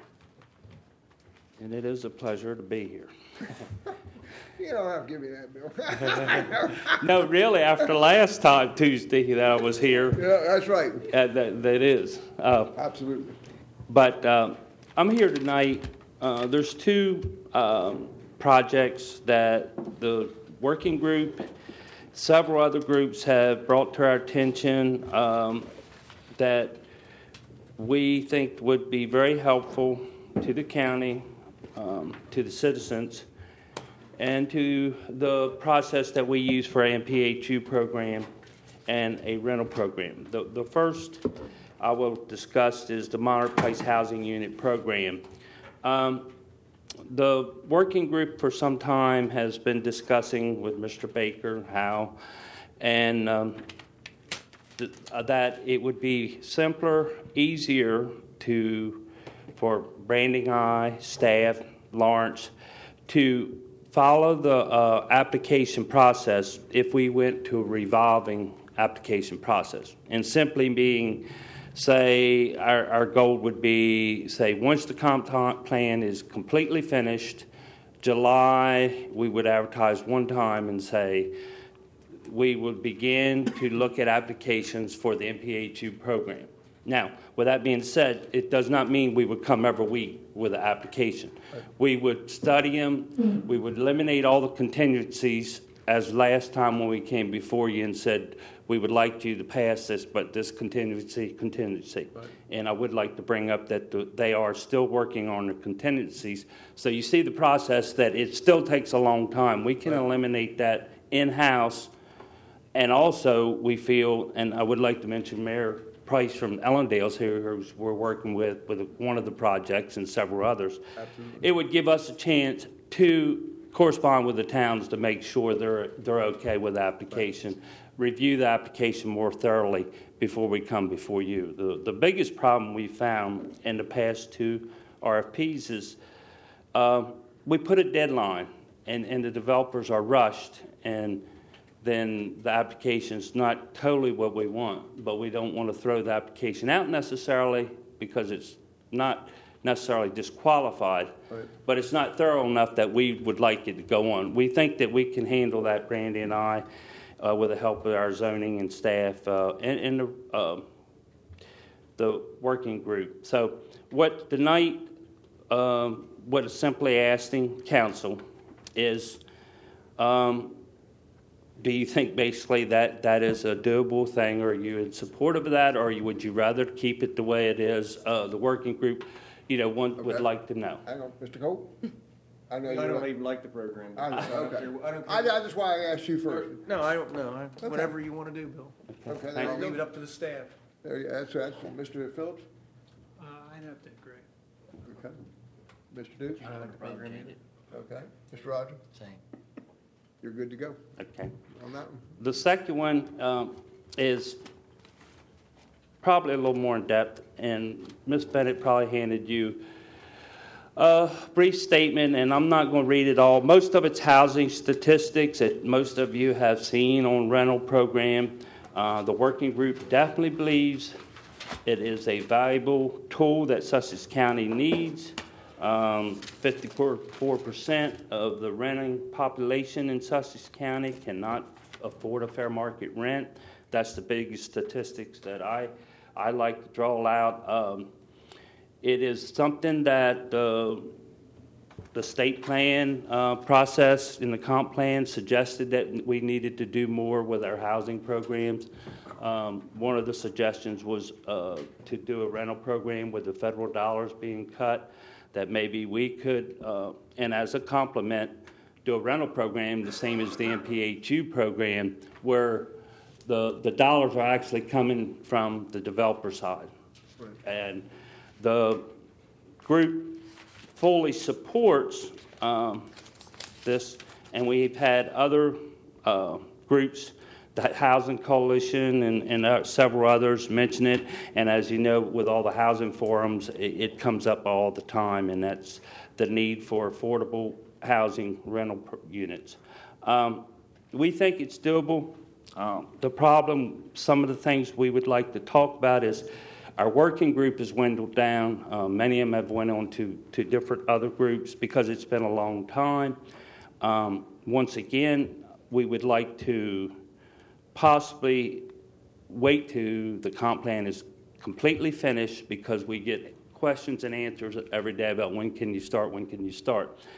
And it is a pleasure to be here. You don't have to give me that, Bill. No, really, after last time, Tuesday, that I was here, Yeah, that's right. uh, that, that is. Uh, Absolutely. But um, I'm here tonight, uh, there's two um, projects that the working group, several other groups have brought to our attention um, that we think would be very helpful to the county, um, to the citizens, and to the process that we use for an M P H U program and a rental program. The, the first I will discuss is the Monarch Place Housing Unit program. Um, the working group for some time has been discussing with Mister Baker how, and um, th- uh, that it would be simpler, easier to, for Branding I, staff, Lawrence, to follow the uh, application process if we went to a revolving application process. And simply being, say, our, our goal would be, say, once the comp plan is completely finished, July, we would advertise one time and say, we would begin to look at applications for the M P H U program. Now, with that being said, it does not mean we would come every week with an application. Right. We would study them. We would eliminate all the contingencies, as last time when we came before you and said, we would like you to pass this, but this contingency, contingency. Right. And I would like to bring up that the, they are still working on the contingencies. So you see the process that it still takes a long time. We can right. eliminate that in-house. And also, we feel, and I would like to mention Mayor Price from Ellendale's here, who we're working with, with one of the projects and several others. Absolutely. It would give us a chance to correspond with the towns to make sure they're they're okay with the application, right. Review the application more thoroughly before we come before you. The the biggest problem we found in the past two R F Ps is uh, we put a deadline, and, and the developers are rushed, and then the application's not totally what we want, but we don't want to throw the application out necessarily because it's not necessarily disqualified, right. But it's not thorough enough that we would like it to go on. We think that we can handle that, Brandy and I, uh, with the help of our zoning and staff uh, and, and the, uh, the working group. So what tonight, um, what is simply asking council is, um, do you think basically that that is a doable thing, or are you in support of that, or would you rather keep it the way it is? Uh, the working group, you know, one okay. would like to know. Hang on, Mister Cole. I know I you don't like, even like the program. I, I okay. don't care. I, don't I, care. I just why I asked you first. No, I don't know. I, okay. Whatever you want to do, Bill. Okay, I'll I'll leave it up to the staff. There you, that's that's Mister Phillips. Uh, I'd have to agree. Okay. Mister Dukes. I don't like the program either. Okay. Mister Rogers. Same. You're good to go. Okay. On that one. The second one um, is probably a little more in depth, and Miz Bennett probably handed you a brief statement, and I'm not going to read it all. Most of it's housing statistics that most of you have seen on rental program. Uh, the working group definitely believes it is a valuable tool that Sussex County needs. Um, fifty-four percent of the renting population in Sussex County cannot afford a fair market rent. That's the biggest statistics that I, I like to draw out. Um, it is something that uh, the state plan uh, process in the comp plan suggested that we needed to do more with our housing programs. Um, one of the suggestions was uh, to do a rental program with the federal dollars being cut, that maybe we could, uh, and as a complement, do a rental program the same as the M P H U program, where the the dollars are actually coming from the developer side. Right. And the group fully supports um, this, and we've had other uh, groups, the Housing Coalition and, and uh, several others mention it. And as you know, with all the housing forums, it, it comes up all the time, and that's the need for affordable housing rental units. Um, we think it's doable. Um, the problem, some of the things we would like to talk about is our working group has dwindled down. Uh, many of them have went on to, to different other groups because it's been a long time. Um, once again, we would like to possibly wait till the comp plan is completely finished, because we get questions and answers every day about when can you start, when can you start.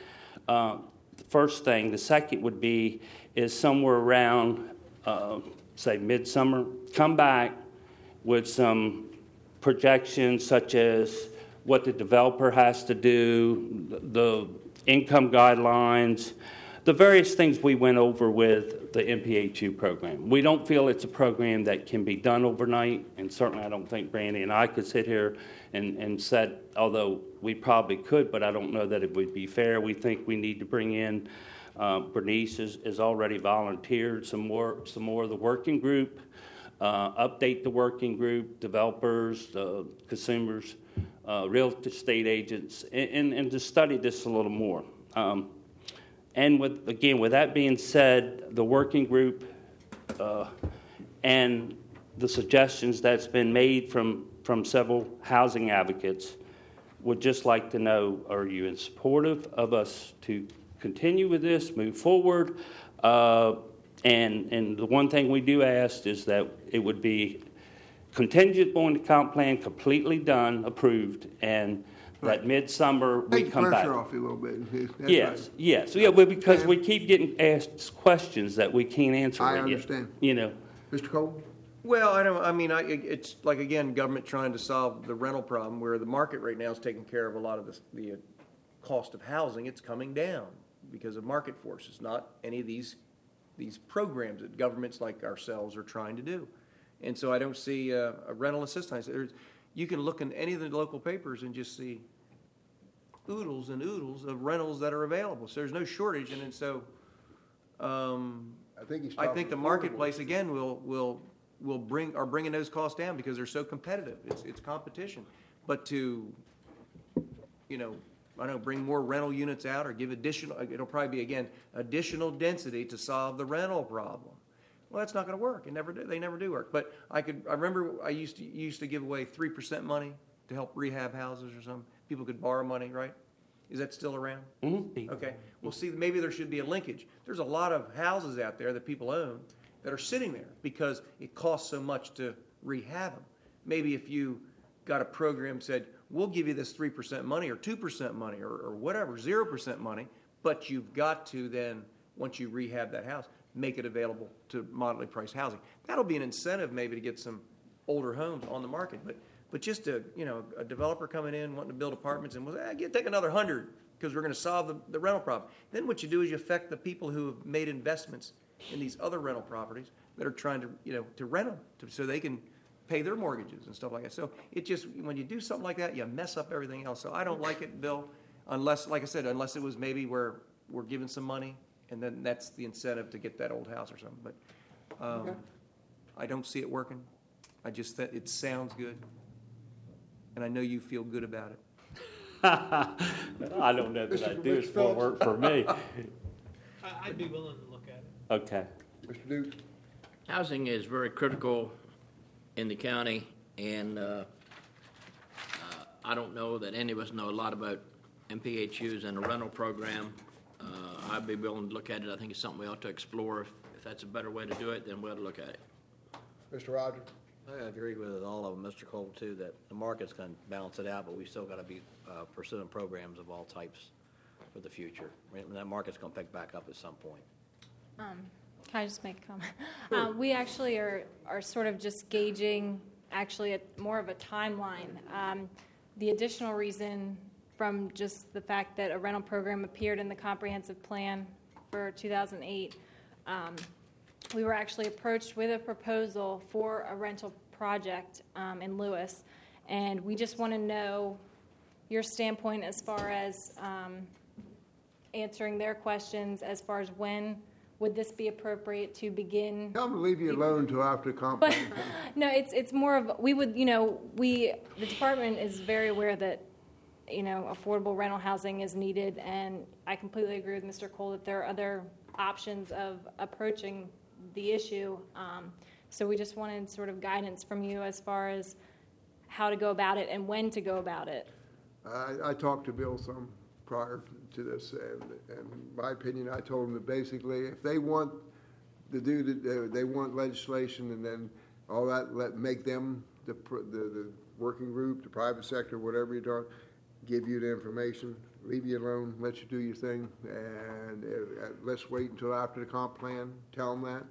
Uh, the first thing. The second would be is somewhere around, uh, say, midsummer, come back with some projections such as what the developer has to do, the income guidelines, the various things we went over with the M P H U program. We don't feel it's a program that can be done overnight, and certainly I don't think Brandy and I could sit here and, and said, although we probably could, but I don't know that it would be fair. We think we need to bring in, uh, Bernice has, has already volunteered some more, some more of the working group, uh, update the working group, developers, uh, consumers, uh, real estate agents, and, and, and to study this a little more. Um, And with, again, with that being said, the working group uh, and the suggestions that's been made from, from several housing advocates would just like to know, are you in supportive of us to continue with this, move forward? Uh, and, and the one thing we do ask is that it would be contingent on the comp plan completely done, approved, and that midsummer we Take the come back. pressure off you a little bit. That's Yes, right. yes, yeah, but because Okay. we keep getting asked questions that we can't answer. I right yet, understand. You know, Mister Cole? Well, I don't, I mean, I, it's like, again, government trying to solve the rental problem, where the market right now is taking care of a lot of the, the uh, cost of housing. It's coming down because of market forces, not any of these, these programs that governments like ourselves are trying to do. And so I don't see uh, a rental assistance. There's, you can look in any of the local papers and just see oodles and oodles of rentals that are available. So there's no shortage, and then so um, I think he's I talking think the affordable. marketplace again will will will bring are bringing those costs down because they're so competitive. It's it's competition, but to you know I don't know bring more rental units out or give additional. It'll probably be again additional density to solve the rental problem. Well, that's not going to work. It never do. They never do work. But I could. I remember I used to used to give away three percent money to help rehab houses or something. People could borrow money, right? Is that still around? mm-hmm. Okay. Well, see, maybe there should be a linkage. There's a lot of houses out there that people own that are sitting there because it costs so much to rehab them. Maybe if you got a program said, we'll give you this three percent money or two percent money or, or whatever, zero percent money, but you've got to then, once you rehab that house, make it available to moderately priced housing. That'll be an incentive maybe to get some older homes on the market. But But just a, you know, a developer coming in wanting to build apartments and, well, eh, get, take another hundred because we're going to solve the, the rental problem. Then what you do is you affect the people who have made investments in these other rental properties that are trying to, you know, to rent them to, so they can pay their mortgages and stuff like that. So it just, when you do something like that, you mess up everything else. So I don't like it, Bill, unless, like I said, unless it was maybe where we're giving some money and then that's the incentive to get that old house or something. But um, Okay. I don't see it working. I just, th- it sounds good. And I know you feel good about it. I don't know that Mister I do. It's Mister more Phillips? work for me. I- I'd be willing to look at it. Okay. Mister Duke? Housing is very critical in the county, and uh, uh, I don't know that any of us know a lot about M P H Us and the rental program. Uh, I'd be willing to look at it. I think it's something we ought to explore. If, if that's a better way to do it, then we ought to look at it. Mister Rogers? I agree with all of them, Mister Cole, too, that the market's going to balance it out, but we still got to be uh, pursuing programs of all types for the future. And that market's going to pick back up at some point. Um, Can I just make a comment? Um, We actually are, are sort of just gauging, actually, a- more of a timeline. Um, The additional reason from just the fact that a rental program appeared in the comprehensive plan for two thousand eight, um, we were actually approached with a proposal for a rental project um, in Lewis, and we just want to know your standpoint as far as um, answering their questions as far as when would this be appropriate to begin. Tell them to leave you alone until after the comp But plan. no, it's it's more of we would you know we the department is very aware that you know affordable rental housing is needed, and I completely agree with Mister Cole that there are other options of approaching the issue. Um, so we just wanted sort of guidance from you as far as how to go about it and when to go about it. I, I talked to Bill some prior to this, and, and my opinion, I told him that basically, if they want to do, the, they want legislation, and then all that, let make them the, pr- the the working group, the private sector, whatever you're talking, give you the information. leave you alone, let you do your thing, and uh, uh, let's wait until after the comp plan, tell them that.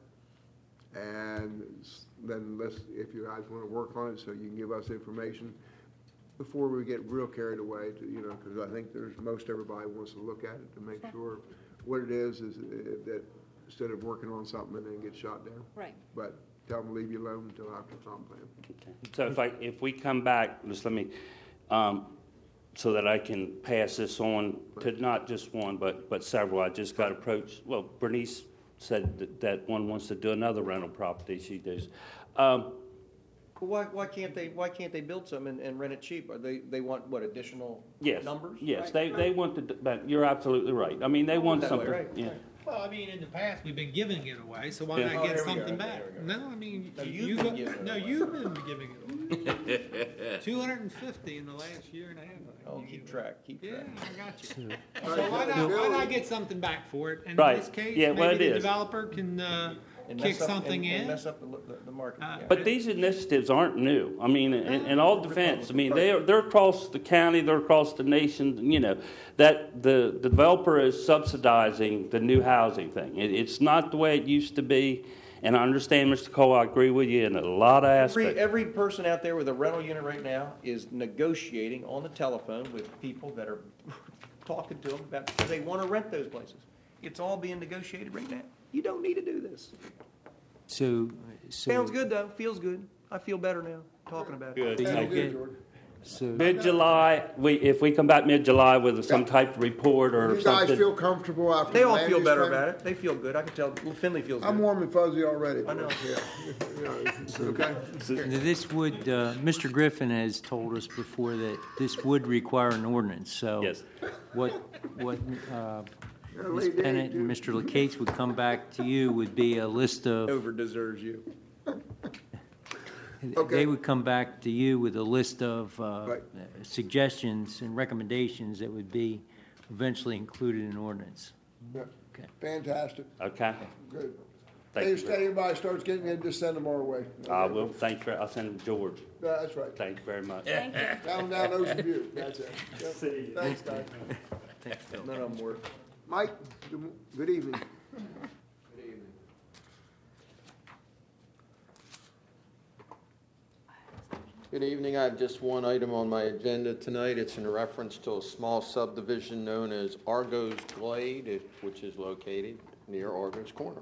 And s- then let's, if you guys want to work on it, so you can give us information before we get real carried away, to, you know, because I think there's, most everybody wants to look at it to make sure what it is, is uh, that instead of working on something and then get shot down. Right. But tell them to leave you alone until after the comp plan. So if I, if we come back, just let me, um, so that I can pass this on to not just one, but, but several. I just got approached, well, Bernice said that, that one wants to do another rental property, she does. Um, Well, why, why can't they, why can't they build some and, and rent it cheap? Are they, they want, what, additional yes, numbers? yes, Right. they, they want to, do- but you're absolutely right. I mean, they want That way, something, right, yeah. right. Well, I mean, in the past, we've been giving it away, so why Yeah. not Oh, get there we go, something there back? we go. No, I mean, No, you you've go- been giving it no, away. you've been giving it away. Two hundred and fifty in the last year and a half. I Oh, think you keep gave away. track, keep Yeah, track. I got you. So why not, why not get something back for it? And Right. in this case, Yeah, well, maybe it the is. developer can, uh, And kick mess up- something and- and in. mess up the, the, the market, Uh, yeah. But these initiatives aren't new. I mean, in, in all defense, I mean, they are, they're across the county, they're across the nation, you know, that the developer is subsidizing the new housing thing. It, it's not the way it used to be, and I understand, Mister Cole, I agree with you in a lot of Every, aspects. every person out there with a rental unit right now is negotiating on the telephone with people that are talking to them about, because they want to rent those places. It's all being negotiated right now. You don't need to do this. So, so. Sounds good, though, feels good. I feel better now, talking about it. Good. So you Thank get- you. George. So, Mid-July, we, if we come back mid-July with some type of report or You guys something. feel comfortable after? They the all land feel use better plan? about it. They feel good. I can tell Finley feels good. I'm warm and fuzzy already. I know. Yeah. Yeah. Okay. now this would, uh, Mister Griffin has told us before that this would require an ordinance, so. Yes. What, what, uh, You're a Miz late day, Bennett and dude. Mister Lacates would come back to you would be a list of, Over deserves you. Okay. they would come back to you with a list of uh, Right. suggestions and recommendations that would be eventually included in ordinance. Yeah. Okay. Fantastic. Okay, Good. Thank Hey, you if very- anybody starts getting in, just send them our way. I will, thank you, very- I'll send them to George. Yeah, That's right. Thank you very much. Thank you. Down, down Ocean View. That's it. Yep. See you. Thanks, guys. None of them work. Mike, good good evening. Good evening. I have just one item on my agenda tonight. It's in reference to a small subdivision known as Argo's Glade, it- which is located near Argo's Corner.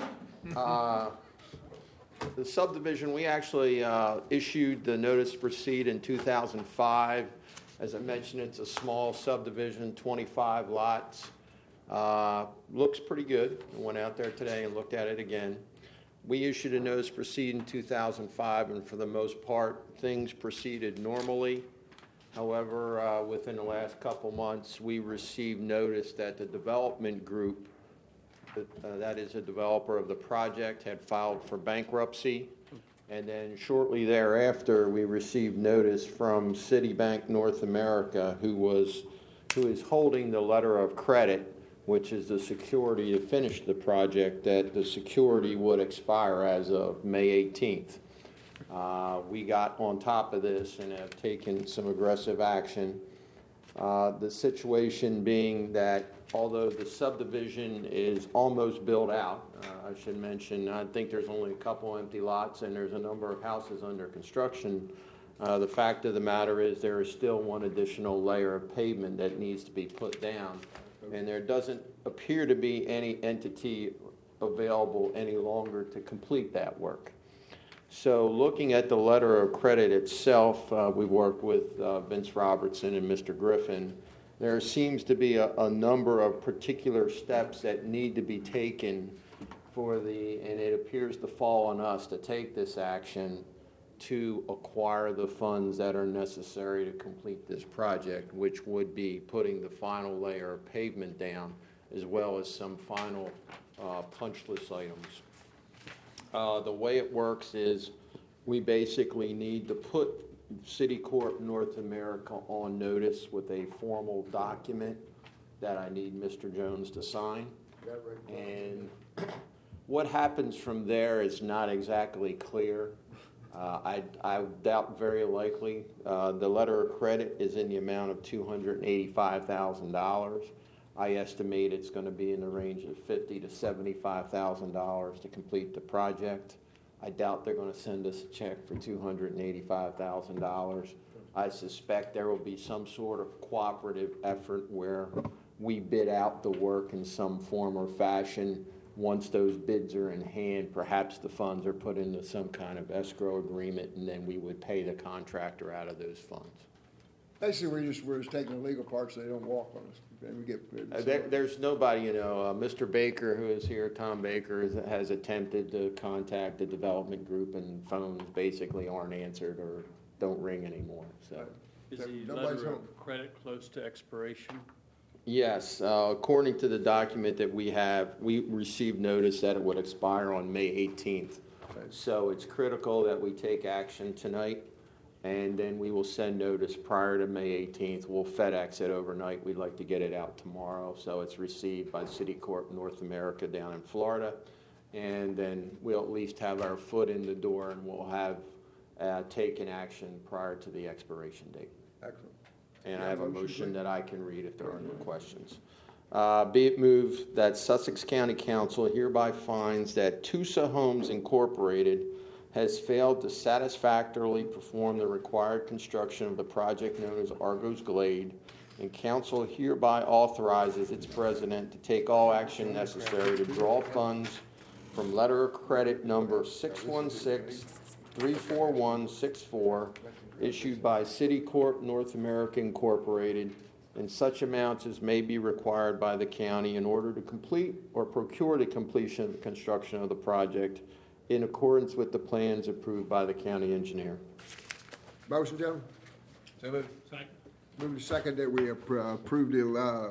Uh, The subdivision, we actually uh, issued the notice to proceed in two thousand five. As I mentioned, it's a small subdivision, twenty-five lots. Uh, Looks pretty good. I went out there today and looked at it again. We issued a notice to proceed in two thousand five, and for the most part, things proceeded normally. However, uh, within the last couple months, we received notice that the development group, that uh, that is a developer of the project, had filed for bankruptcy. And then shortly thereafter, we received notice from Citibank North America, who was, who is holding the letter of credit, which is the security to finish the project, that the security would expire as of May eighteenth. Uh, We got on top of this and have taken some aggressive action. Uh, The situation being that although the subdivision is almost built out, uh, I should mention, I think there's only a couple empty lots and there's a number of houses under construction. Uh, The fact of the matter is there is still one additional layer of pavement that needs to be put down. And there doesn't appear to be any entity available any longer to complete that work. So looking at the letter of credit itself, uh, we worked with uh, Vince Robertson and Mister Griffin. There seems to be a, a number of particular steps that need to be taken for the, and it appears to fall on us to take this action to acquire the funds that are necessary to complete this project, which would be putting the final layer of pavement down, as well as some final uh, punch list items. Uh, the way it works is we basically need to put Citicorp North America on notice with a formal document that I need Mister Jones to sign. And what happens from there is not exactly clear. Uh, I, I doubt very likely. Uh, the letter of credit is in the amount of two hundred eighty-five thousand dollars. I estimate it's going to be in the range of fifty to seventy-five thousand dollars to complete the project. I doubt they're going to send us a check for two hundred eighty-five thousand dollars. I suspect there will be some sort of cooperative effort where we bid out the work in some form or fashion. Once those bids are in hand, perhaps the funds are put into some kind of escrow agreement, and then we would pay the contractor out of those funds. Basically, we just, we're just taking the legal part so they don't walk on us, and we get. Uh, there, there's nobody, you know, uh, Mister Baker, who is here, Tom Baker, is, has attempted to contact the development group, and phones basically aren't answered or don't ring anymore, so. Is So the nobody's letter home. of credit close to expiration? Yes, uh, according to the document that we have, we received notice that it would expire on May eighteenth. So it's critical that we take action tonight, and then we will send notice prior to May eighteenth. We'll FedEx it overnight. We'd like to get it out tomorrow, so it's received by Citicorp North America down in Florida. And then we'll at least have our foot in the door, and we'll have uh, taken action prior to the expiration date. Excellent. And I have a motion that I can read if there are no questions. Uh, Be it moved that Sussex County Council hereby finds that Tusa Homes Incorporated has failed to satisfactorily perform the required construction of the project known as Argos Glade, and council hereby authorizes its president to take all action necessary to draw funds from letter of credit number six one six, three four one six four, issued by Citicorp North America Incorporated, in such amounts as may be required by the county in order to complete or procure the completion of the construction of the project in accordance with the plans approved by the county engineer. Motion, gentlemen? So moved. Second. Move to second that we appro- approve the, uh,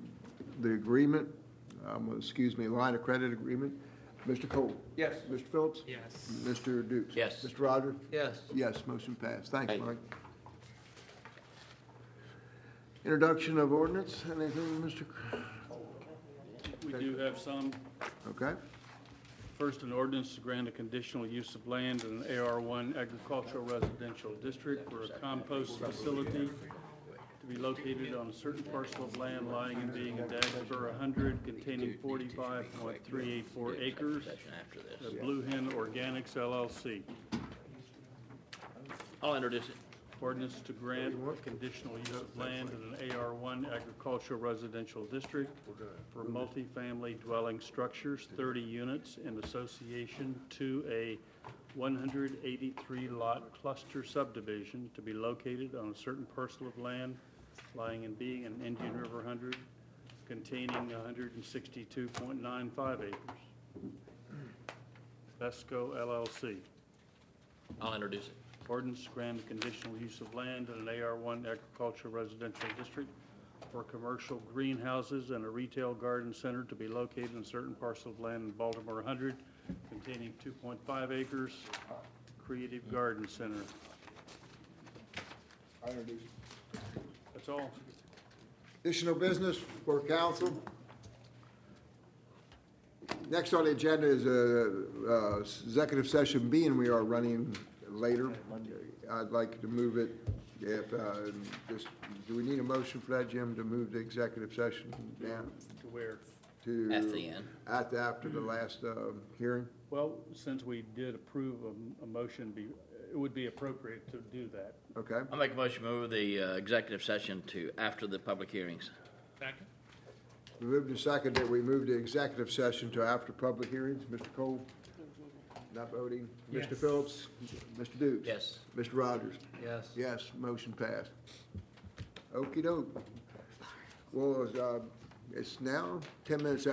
the agreement, um, excuse me, line of credit agreement. Mister Cole? Yes. Mister Phillips? Yes. Mister Dukes? Yes. Mister Rogers? Yes. Yes, motion passed. Thanks, Thank you. Mike. Introduction of ordinance, anything, Mister We do have some. Okay? First, an ordinance to grant a conditional use of land in an A R one agricultural residential district for a compost facility to be located on a certain parcel of land lying and being in Dagsburg one hundred containing forty-five point three eight four acres. After this. The Blue Hen Organics L L C. I'll introduce it. Ordinance to grant conditional use of land in an A R one agricultural residential district for multifamily dwelling structures, thirty units, in association to a one hundred eighty-three lot cluster subdivision to be located on a certain parcel of land lying and being in Indian River one hundred, containing one hundred sixty-two point nine five acres. Vesco L L C. I'll introduce it. Ordinance to grant conditional use of land in an A R one agricultural residential district for commercial greenhouses and a retail garden center to be located in a certain parcel of land in Baltimore one hundred containing two point five acres, Creative Garden Center. I introduce. That's all. Additional business for council. Next on the agenda is a, uh, executive session B, and we are running later. I'd like to move it, if, uh, just, do we need a motion for that, Jim, to move the executive session down To where? to? At the end. At the, after the last, uh, hearing? Well, since we did approve a, a motion, be, it would be appropriate to do that. Okay. I'll make a motion to move the uh, executive session to after the public hearings. Second? We moved to second that we move the executive session to after public hearings. Mister Cole? Not voting. Mister Yes. Phillips? Mister Dukes? Yes. Mister Rogers? Yes. Yes, motion passed. Okey doke. Well, uh, it's now ten minutes